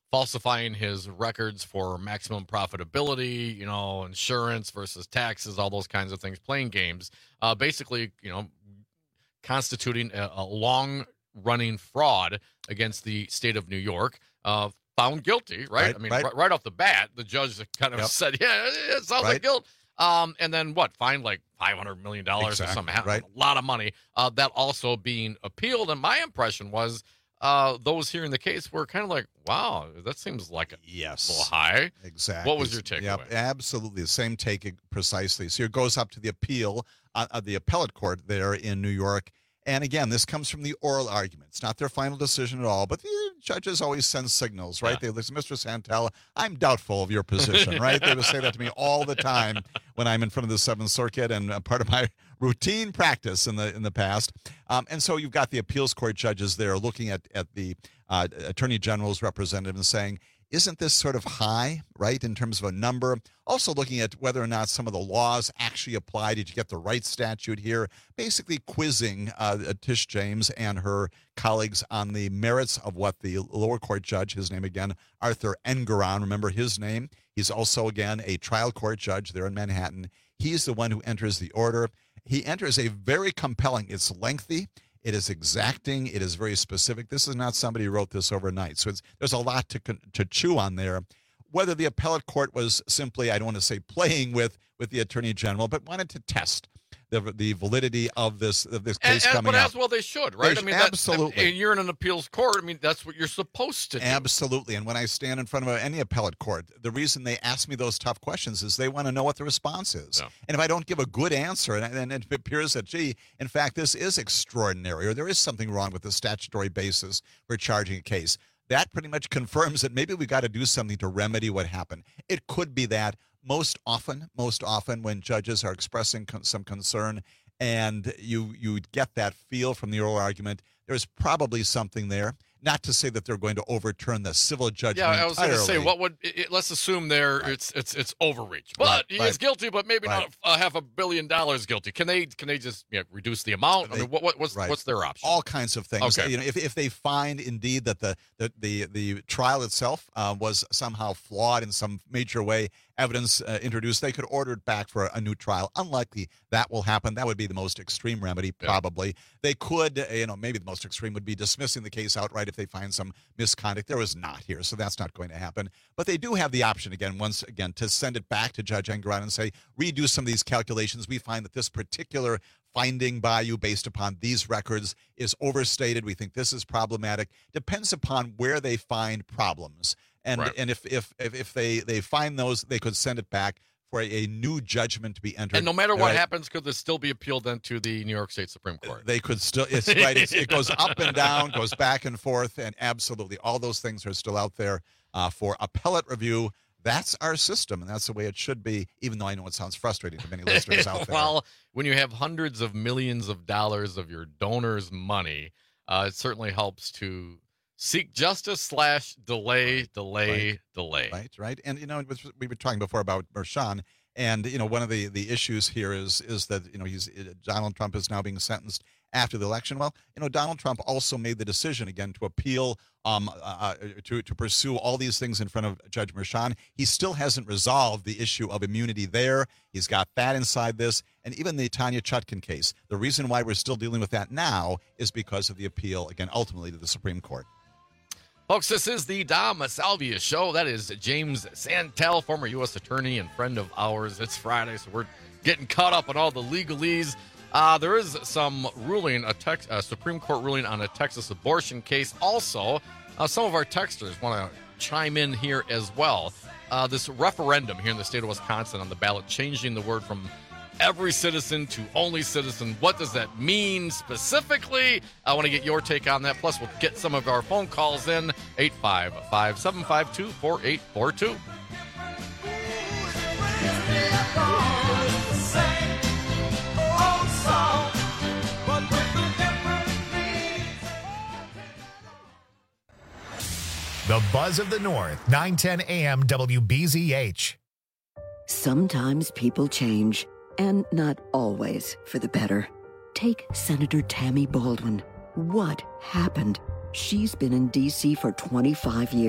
falsifying his records for maximum profitability, you know, insurance versus taxes, all those kinds of things, playing games, uh, basically, you know, constituting a, a long-running fraud against the state of New York, uh, found guilty, right? Right, I mean, right. right. right off the bat, the judge kind of Yep. said, yeah, it sounds Right. like guilt. Um, and then what? Fined like five hundred million dollars Exactly, or something. right. A lot of money. Uh, that also being appealed. And my impression was uh, those hearing the case were kind of like, wow, that seems like a yes. little high. Exactly. What was your takeaway? Yep, absolutely. The same take precisely. So it goes up to the appeal, uh, uh, the appellate court there in New York. And again, this comes from the oral argument. It's not their final decision at all, but the judges always send signals, right? Yeah. They listen, Mister Santel, I'm doubtful of your position, right? They would say that to me all the time when I'm in front of the Seventh Circuit and uh, part of my routine practice in the in the past. Um, and so you've got the appeals court judges there looking at, at the uh, Attorney General's representative and saying, isn't this sort of high, right, in terms of a number? Also looking at whether or not some of the laws actually apply. Did you get the right statute here? Basically quizzing uh, Tish James and her colleagues on the merits of what the lower court judge, his name again, Arthur Engoron, remember his name? He's also, again, a trial court judge there in Manhattan. He's the one who enters the order. He enters a very compelling, it's lengthy. It is exacting. It is very specific. This is not somebody who wrote this overnight. So it's, there's a lot to to chew on there. Whether the appellate court was simply, I don't want to say playing with with the Attorney General, but wanted to test the the validity of this of this case and, and, coming but up. as well they should, right? They I mean, absolutely. That, and you're in an appeals court. I mean, that's what you're supposed to do. Absolutely. And when I stand in front of any appellate court, the reason they ask me those tough questions is they want to know what the response is. Yeah. And if I don't give a good answer, and, and it appears that, gee, in fact, this is extraordinary, or there is something wrong with the statutory basis for charging a case, that pretty much confirms that maybe we got to do something to remedy what happened. It could be that most often, most often when judges are expressing con- some concern and you you get that feel from the oral argument, there's probably something there. Not to say that they're going to overturn the civil judgment. Yeah, I was going to say, entirely. what would it, it- let's assume there Right. it's it's it's overreach, but Right, he right. is guilty, but maybe Right. not uh, half a billion dollars guilty. Can they can they just you know, reduce the amount? I They- mean, what, what what's right. what's their option? All kinds of things. Okay. You know, if if they find indeed that the the the, the trial itself uh, was somehow flawed in some major way, evidence uh, introduced, they could order it back for a new trial. Unlikely that will happen. That would be the most extreme remedy, Yeah. probably. They could, uh, you know, maybe the most extreme would be dismissing the case outright if they find some misconduct. There was not here, so that's not going to happen. But they do have the option again, once again, to send it back to Judge Engoron and say, redo some of these calculations. We find that this particular finding by you based upon these records is overstated. We think this is problematic. Depends upon where they find problems. And Right. and if if if, if they, they find those, they could send it back for a, a new judgment to be entered. And no matter what Right. happens, could this still be appealed then to the New York State Supreme Court? They could still, it's right. It's, it goes up and down, goes back and forth, and absolutely all those things are still out there uh, for appellate review. That's our system, and that's the way it should be, even though I know it sounds frustrating to many listeners out there. Well, when you have hundreds of millions of dollars of your donors' money, uh, it certainly helps to seek justice slash delay, delay, Right. delay. Right, right. And, you know, it was- we were talking before about Mershon, and, you know, one of the, the issues here is is that, you know, he's Donald Trump is now being sentenced after the election. Well, you know, Donald Trump also made the decision, again, to appeal, um, uh, to, to pursue all these things in front of Judge Mershon. He still hasn't resolved the issue of immunity there. He's got that inside this. And even the Tanya Chutkan case, the reason why we're still dealing with that now is because of the appeal, again, ultimately to the Supreme Court. Folks, this is the Dom Salvia Show. That is James Santel, former U S attorney and friend of ours. It's Friday, so we're getting caught up on all the legalese. Uh, there is some ruling, a, tex- a Supreme Court ruling on a Texas abortion case. Also, uh, some of our texters want to chime in here as well. Uh, this referendum here in the state of Wisconsin on the ballot, changing the word from every citizen to only citizen. What does that mean specifically? I want to get your take on that. Plus, we'll get some of our phone calls in. eight five five, seven five two, four eight four two. The Buzz of the North, nine ten A M W B Z H. Sometimes people change, and not always for the better. Take Senator Tammy Baldwin. What happened? She's been in D C for twenty-five years.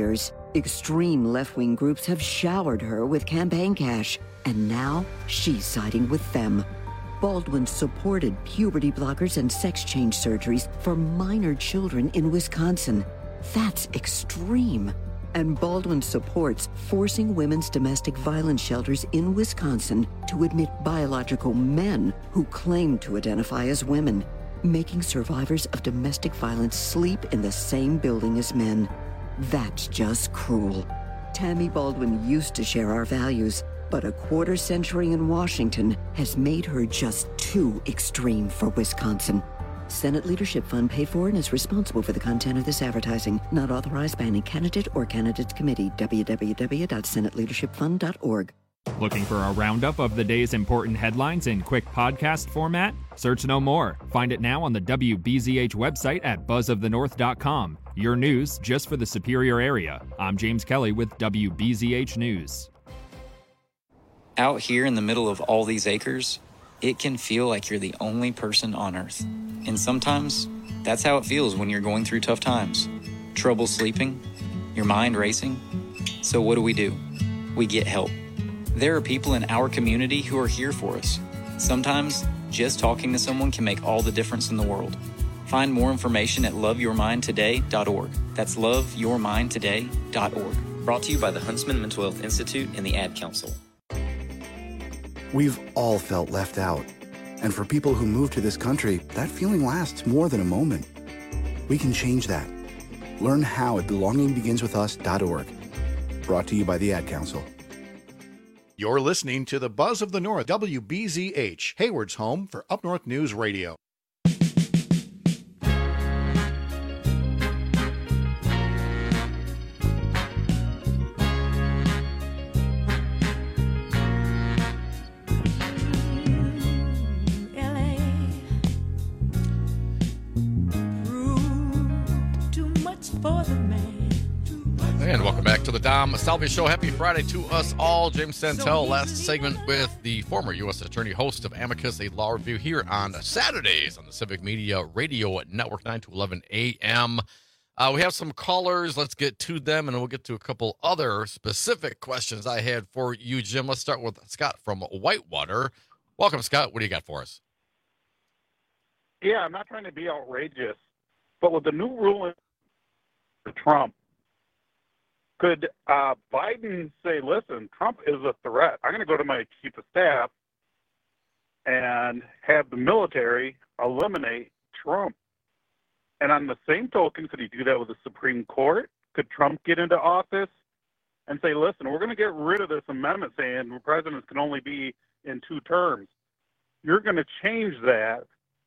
Extreme left-wing groups have showered her with campaign cash, and now she's siding with them. Baldwin supported puberty blockers and sex change surgeries for minor children in Wisconsin. That's extreme. And Baldwin supports forcing women's domestic violence shelters in Wisconsin to admit biological men who claim to identify as women, making survivors of domestic violence sleep in the same building as men. That's just cruel. Tammy Baldwin used to share our values, but a quarter century in Washington has made her just too extreme for Wisconsin. Senate Leadership Fund paid for and is responsible for the content of this advertising. Not authorized by any candidate or candidates committee. w w w dot senate leadership fund dot org. Looking for a roundup of the day's important headlines in quick podcast format? Search no more. Find it now on the W B Z H website at buzz of the north dot com. Your news just for the Superior area. I'm James Kelly with W B Z H News. Out here in the middle of all these acres, it can feel like you're the only person on Earth. And sometimes, that's how it feels when you're going through tough times. Trouble sleeping, your mind racing. So what do we do? We get help. There are people in our community who are here for us. Sometimes, just talking to someone can make all the difference in the world. Find more information at love your mind today dot org. That's love your mind today dot org. Brought to you by the Huntsman Mental Health Institute and the Ad Council. We've all felt left out. And for people who move to this country, that feeling lasts more than a moment. We can change that. Learn how at belonging begins with us dot org. Brought to you by the Ad Council. You're listening to the Buzz of the North, W B Z H, Hayward's home for Up North News Radio. And welcome back to the Dom Salvi Show. Happy Friday to us all. James Santel, last segment with the former U S Attorney, host of Amicus, a law review here on Saturdays on the Civic Media Radio Network, nine to eleven a.m. Uh, we have some callers. Let's get to them, and then we'll get to a couple other specific questions I had for you, Jim. Let's start with Scott from Whitewater. Welcome, Scott. What do you got for us? Yeah, I'm not trying to be outrageous, but with the new ruling for Trump, could uh, Biden say, listen, Trump is a threat. I'm going to go to my chief of staff and have the military eliminate Trump. And on the same token, could he do that with the Supreme Court? Could Trump get into office and say, listen, we're going to get rid of this amendment saying presidents can only be in two terms. You're going to change that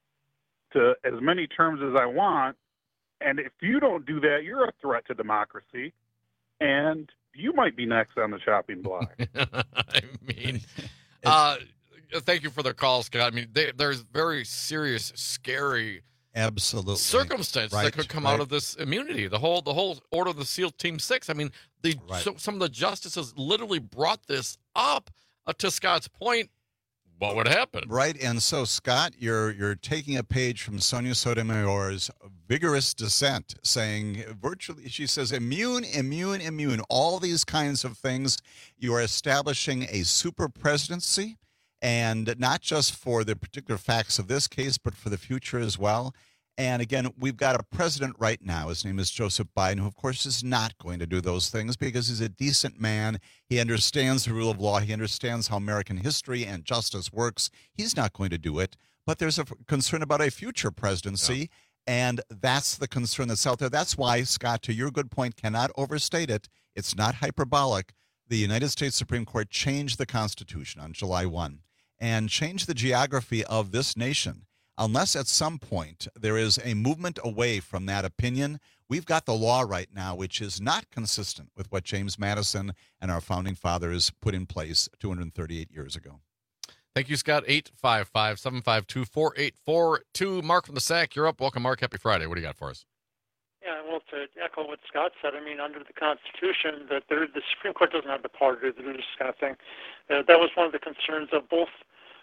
to as many terms as I want. And if you don't do that, you're a threat to democracy. And you might be next on the shopping block. I mean, uh, thank you for the call, Scott. I mean, they, there's very serious, scary, absolutely circumstances right, that could come right. out of this immunity. The whole, the whole Order of the SEAL Team Six. I mean, the Right. so, some of the justices literally brought this up. Uh, to Scott's point, what would happen? Right, and so Scott, you're you're taking a page from Sonia Sotomayor's vigorous dissent, saying virtually, she says, immune, immune, immune, all these kinds of things. You are establishing a super presidency, and not just for the particular facts of this case, but for the future as well. And again, we've got a president right now. His name is Joseph Biden, who, of course, is not going to do those things because he's a decent man. He understands the rule of law. He understands how American history and justice works. He's not going to do it. But there's a concern about a future presidency, yeah. and that's the concern that's out there. That's why, Scott, to your good point, cannot overstate it. It's not hyperbolic. The United States Supreme Court changed the Constitution on July first and changed the geography of this nation. Unless at some point there is a movement away from that opinion, we've got the law right now, which is not consistent with what James Madison and our founding fathers put in place two hundred thirty-eight years ago. Thank you, Scott. eight five five, seven five two, four eight four two. Mark from the S A C, you're up. Welcome, Mark. Happy Friday. What do you got for us? Yeah, well, to echo what Scott said, I mean, under the Constitution, that there, the Supreme Court doesn't have the power to do this kind of thing. Uh, that was one of the concerns of both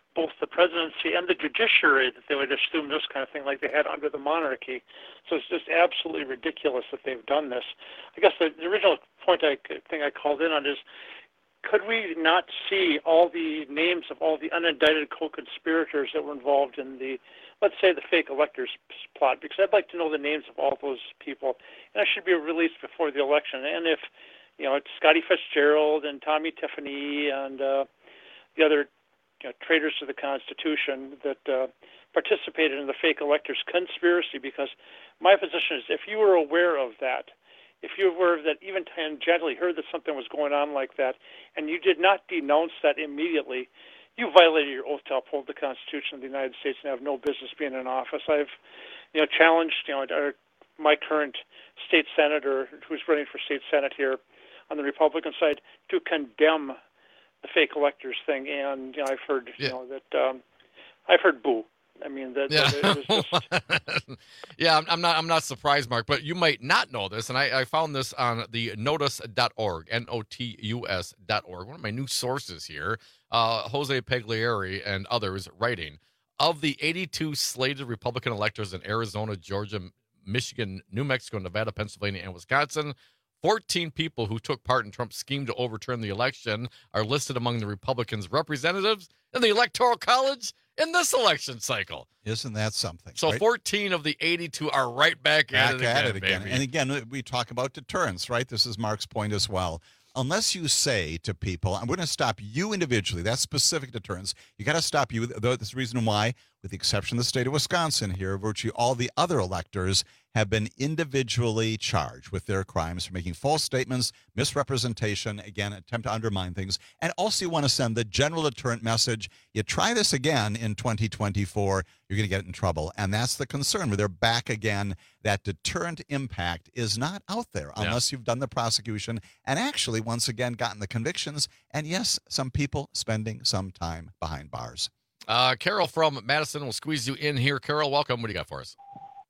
both the presidency and the judiciary that they would assume this kind of thing like they had under the monarchy. So it's just absolutely ridiculous that they've done this. I guess the, the original point I think I called in on is, could we not see all the names of all the unindicted co-conspirators that were involved in the, let's say, the fake electors plot? Because I'd like to know the names of all those people, and that should be released before the election. And if, you know, it's Scotty Fitzgerald and Tommy Tiffany and uh, the other, you know, traitors to the Constitution that uh, participated in the fake electors conspiracy, because my position is, if you were aware of that, if you were that even tangentially heard that something was going on like that, and you did not denounce that immediately, you violated your oath to uphold the Constitution of the United States and have no business being in office. I've, you know, challenged, you know, our, my current state senator who's running for state senate here on the Republican side to condemn the fake electors thing, and you know, I've heard, yeah. you know, that um, I've heard boo. I mean, that, yeah. that it was just... yeah, I'm, I'm not. I'm not surprised, Mark. But you might not know this, and I, I found this on the notus dot org, N O T U S dot org. One of my new sources here, uh, Jose Pagliari and others writing, of the eighty-two slated Republican electors in Arizona, Georgia, Michigan, New Mexico, Nevada, Pennsylvania, and Wisconsin, fourteen people who took part in Trump's scheme to overturn the election are listed among the Republicans' representatives in the Electoral College in this election cycle. Isn't that something? So right? fourteen of the eighty-two are right back, back at it at again, it again. baby. And again, we talk about deterrence, right? This is Mark's point as well. Unless you say to people, I'm going to stop you individually, that's specific deterrence. You got to stop you. That's the reason why, with the exception of the state of Wisconsin here, virtually all the other electors have been individually charged with their crimes for making false statements, misrepresentation, again, attempt to undermine things. And also you want to send the general deterrent message. You try this again in twenty twenty-four, you're going to get in trouble. And that's the concern where they're back again. That deterrent impact is not out there unless yeah. you've done the prosecution and actually, once again, gotten the convictions. And yes, some people spending some time behind bars. Uh, Carol from Madison will squeeze you in here. Carol, welcome. What do you got for us?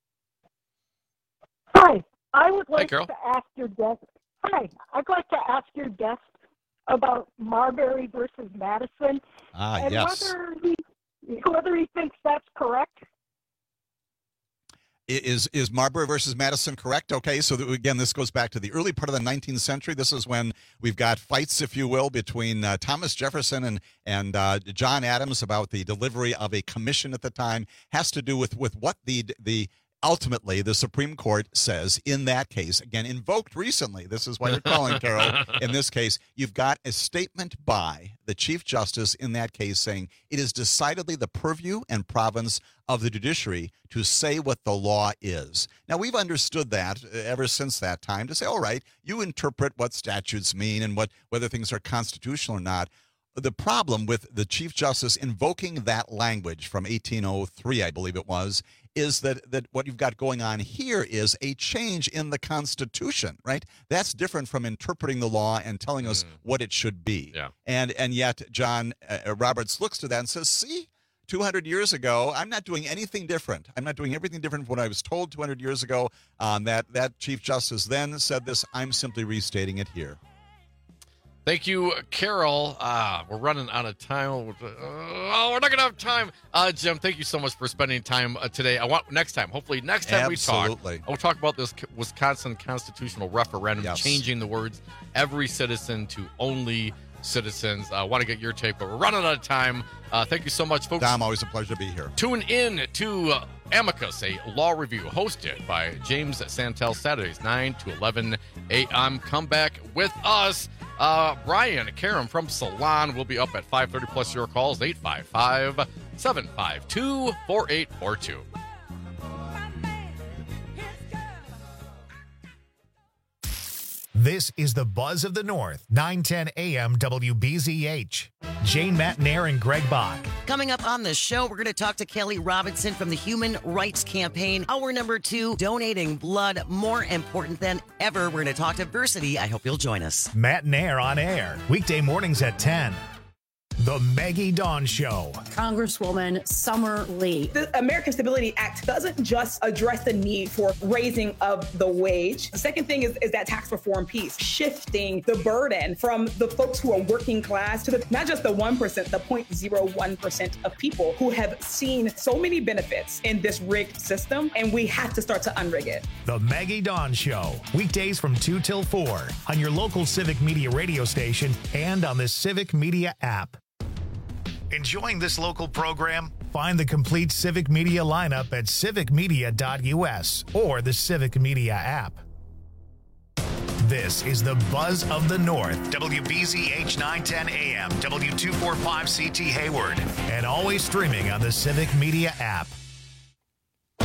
Hi, I would like hey, to ask your guest. Hi, I'd like to ask your guest about Marbury versus Madison, ah, and yes. whether he whether he thinks that's correct. Is is Marbury versus Madison correct? Okay, so that, again, this goes back to the early part of the nineteenth century. This is when we've got fights, if you will, between uh, Thomas Jefferson and and uh, John Adams about the delivery of a commission at the time. Has to do with with what the the ultimately the Supreme Court says in that case. Again, invoked recently. This is why you're calling, Carol. In this case, you've got a statement by the Chief Justice in that case saying it is decidedly the purview and province of the judiciary to say what the law is. Now, we've understood that ever since that time to say, all right, you interpret what statutes mean and what whether things are constitutional or not. The problem with the Chief Justice invoking that language from eighteen oh three, I believe it was, is that, that what you've got going on here is a change in the Constitution, right? That's different from interpreting the law and telling us mm. what it should be. Yeah. And and yet John uh, Roberts looks to that and says, see, two hundred years ago, I'm not doing anything different. I'm not doing everything different from what I was told two hundred years ago. Um, that, that Chief Justice then said this. I'm simply restating it here. Thank you, Carol. Uh, we're running out of time. Uh, oh, we're not going to have time. Uh, Jim, thank you so much for spending time uh, today. I want next time, hopefully next time Absolutely. we talk, we'll talk about this Wisconsin constitutional referendum, yes. changing the words every citizen to only citizens. I uh, want to get your take, but we're running out of time. Uh, thank you so much, folks. Dom, always a pleasure to be here. Tune in to uh, Amicus, a law review hosted by James Santel, Saturdays, nine to eleven a.m. Come back with us. Uh, Brian Karam from Salon will be up at five thirty, plus your calls, eight five five, seven five two, four eight four two. This is the Buzz of the North, nine ten a.m. W B Z H. Jane Matnair and Greg Bach. Coming up on the show, we're going to talk to Kelly Robinson from the Human Rights Campaign. Hour number two, donating blood, more important than ever. We're going to talk diversity. I hope you'll join us. Matnair on air, weekday mornings at ten. The Maggie Dawn Show. Congresswoman Summer Lee. The American Stability Act doesn't just address the need for raising of the wage. The second thing is, is that tax reform piece, shifting the burden from the folks who are working class to the, not just the one percent, the zero point zero one percent of people who have seen so many benefits in this rigged system, and we have to start to unrig it. The Maggie Dawn Show, weekdays from two till four on your local Civic Media radio station and on the Civic Media app. Enjoying this local program? Find the complete Civic Media lineup at civic media dot u s or the Civic Media app. This is the Buzz of the North, W B Z H nine ten A M, W two forty-five C T Hayward, and always streaming on the Civic Media app.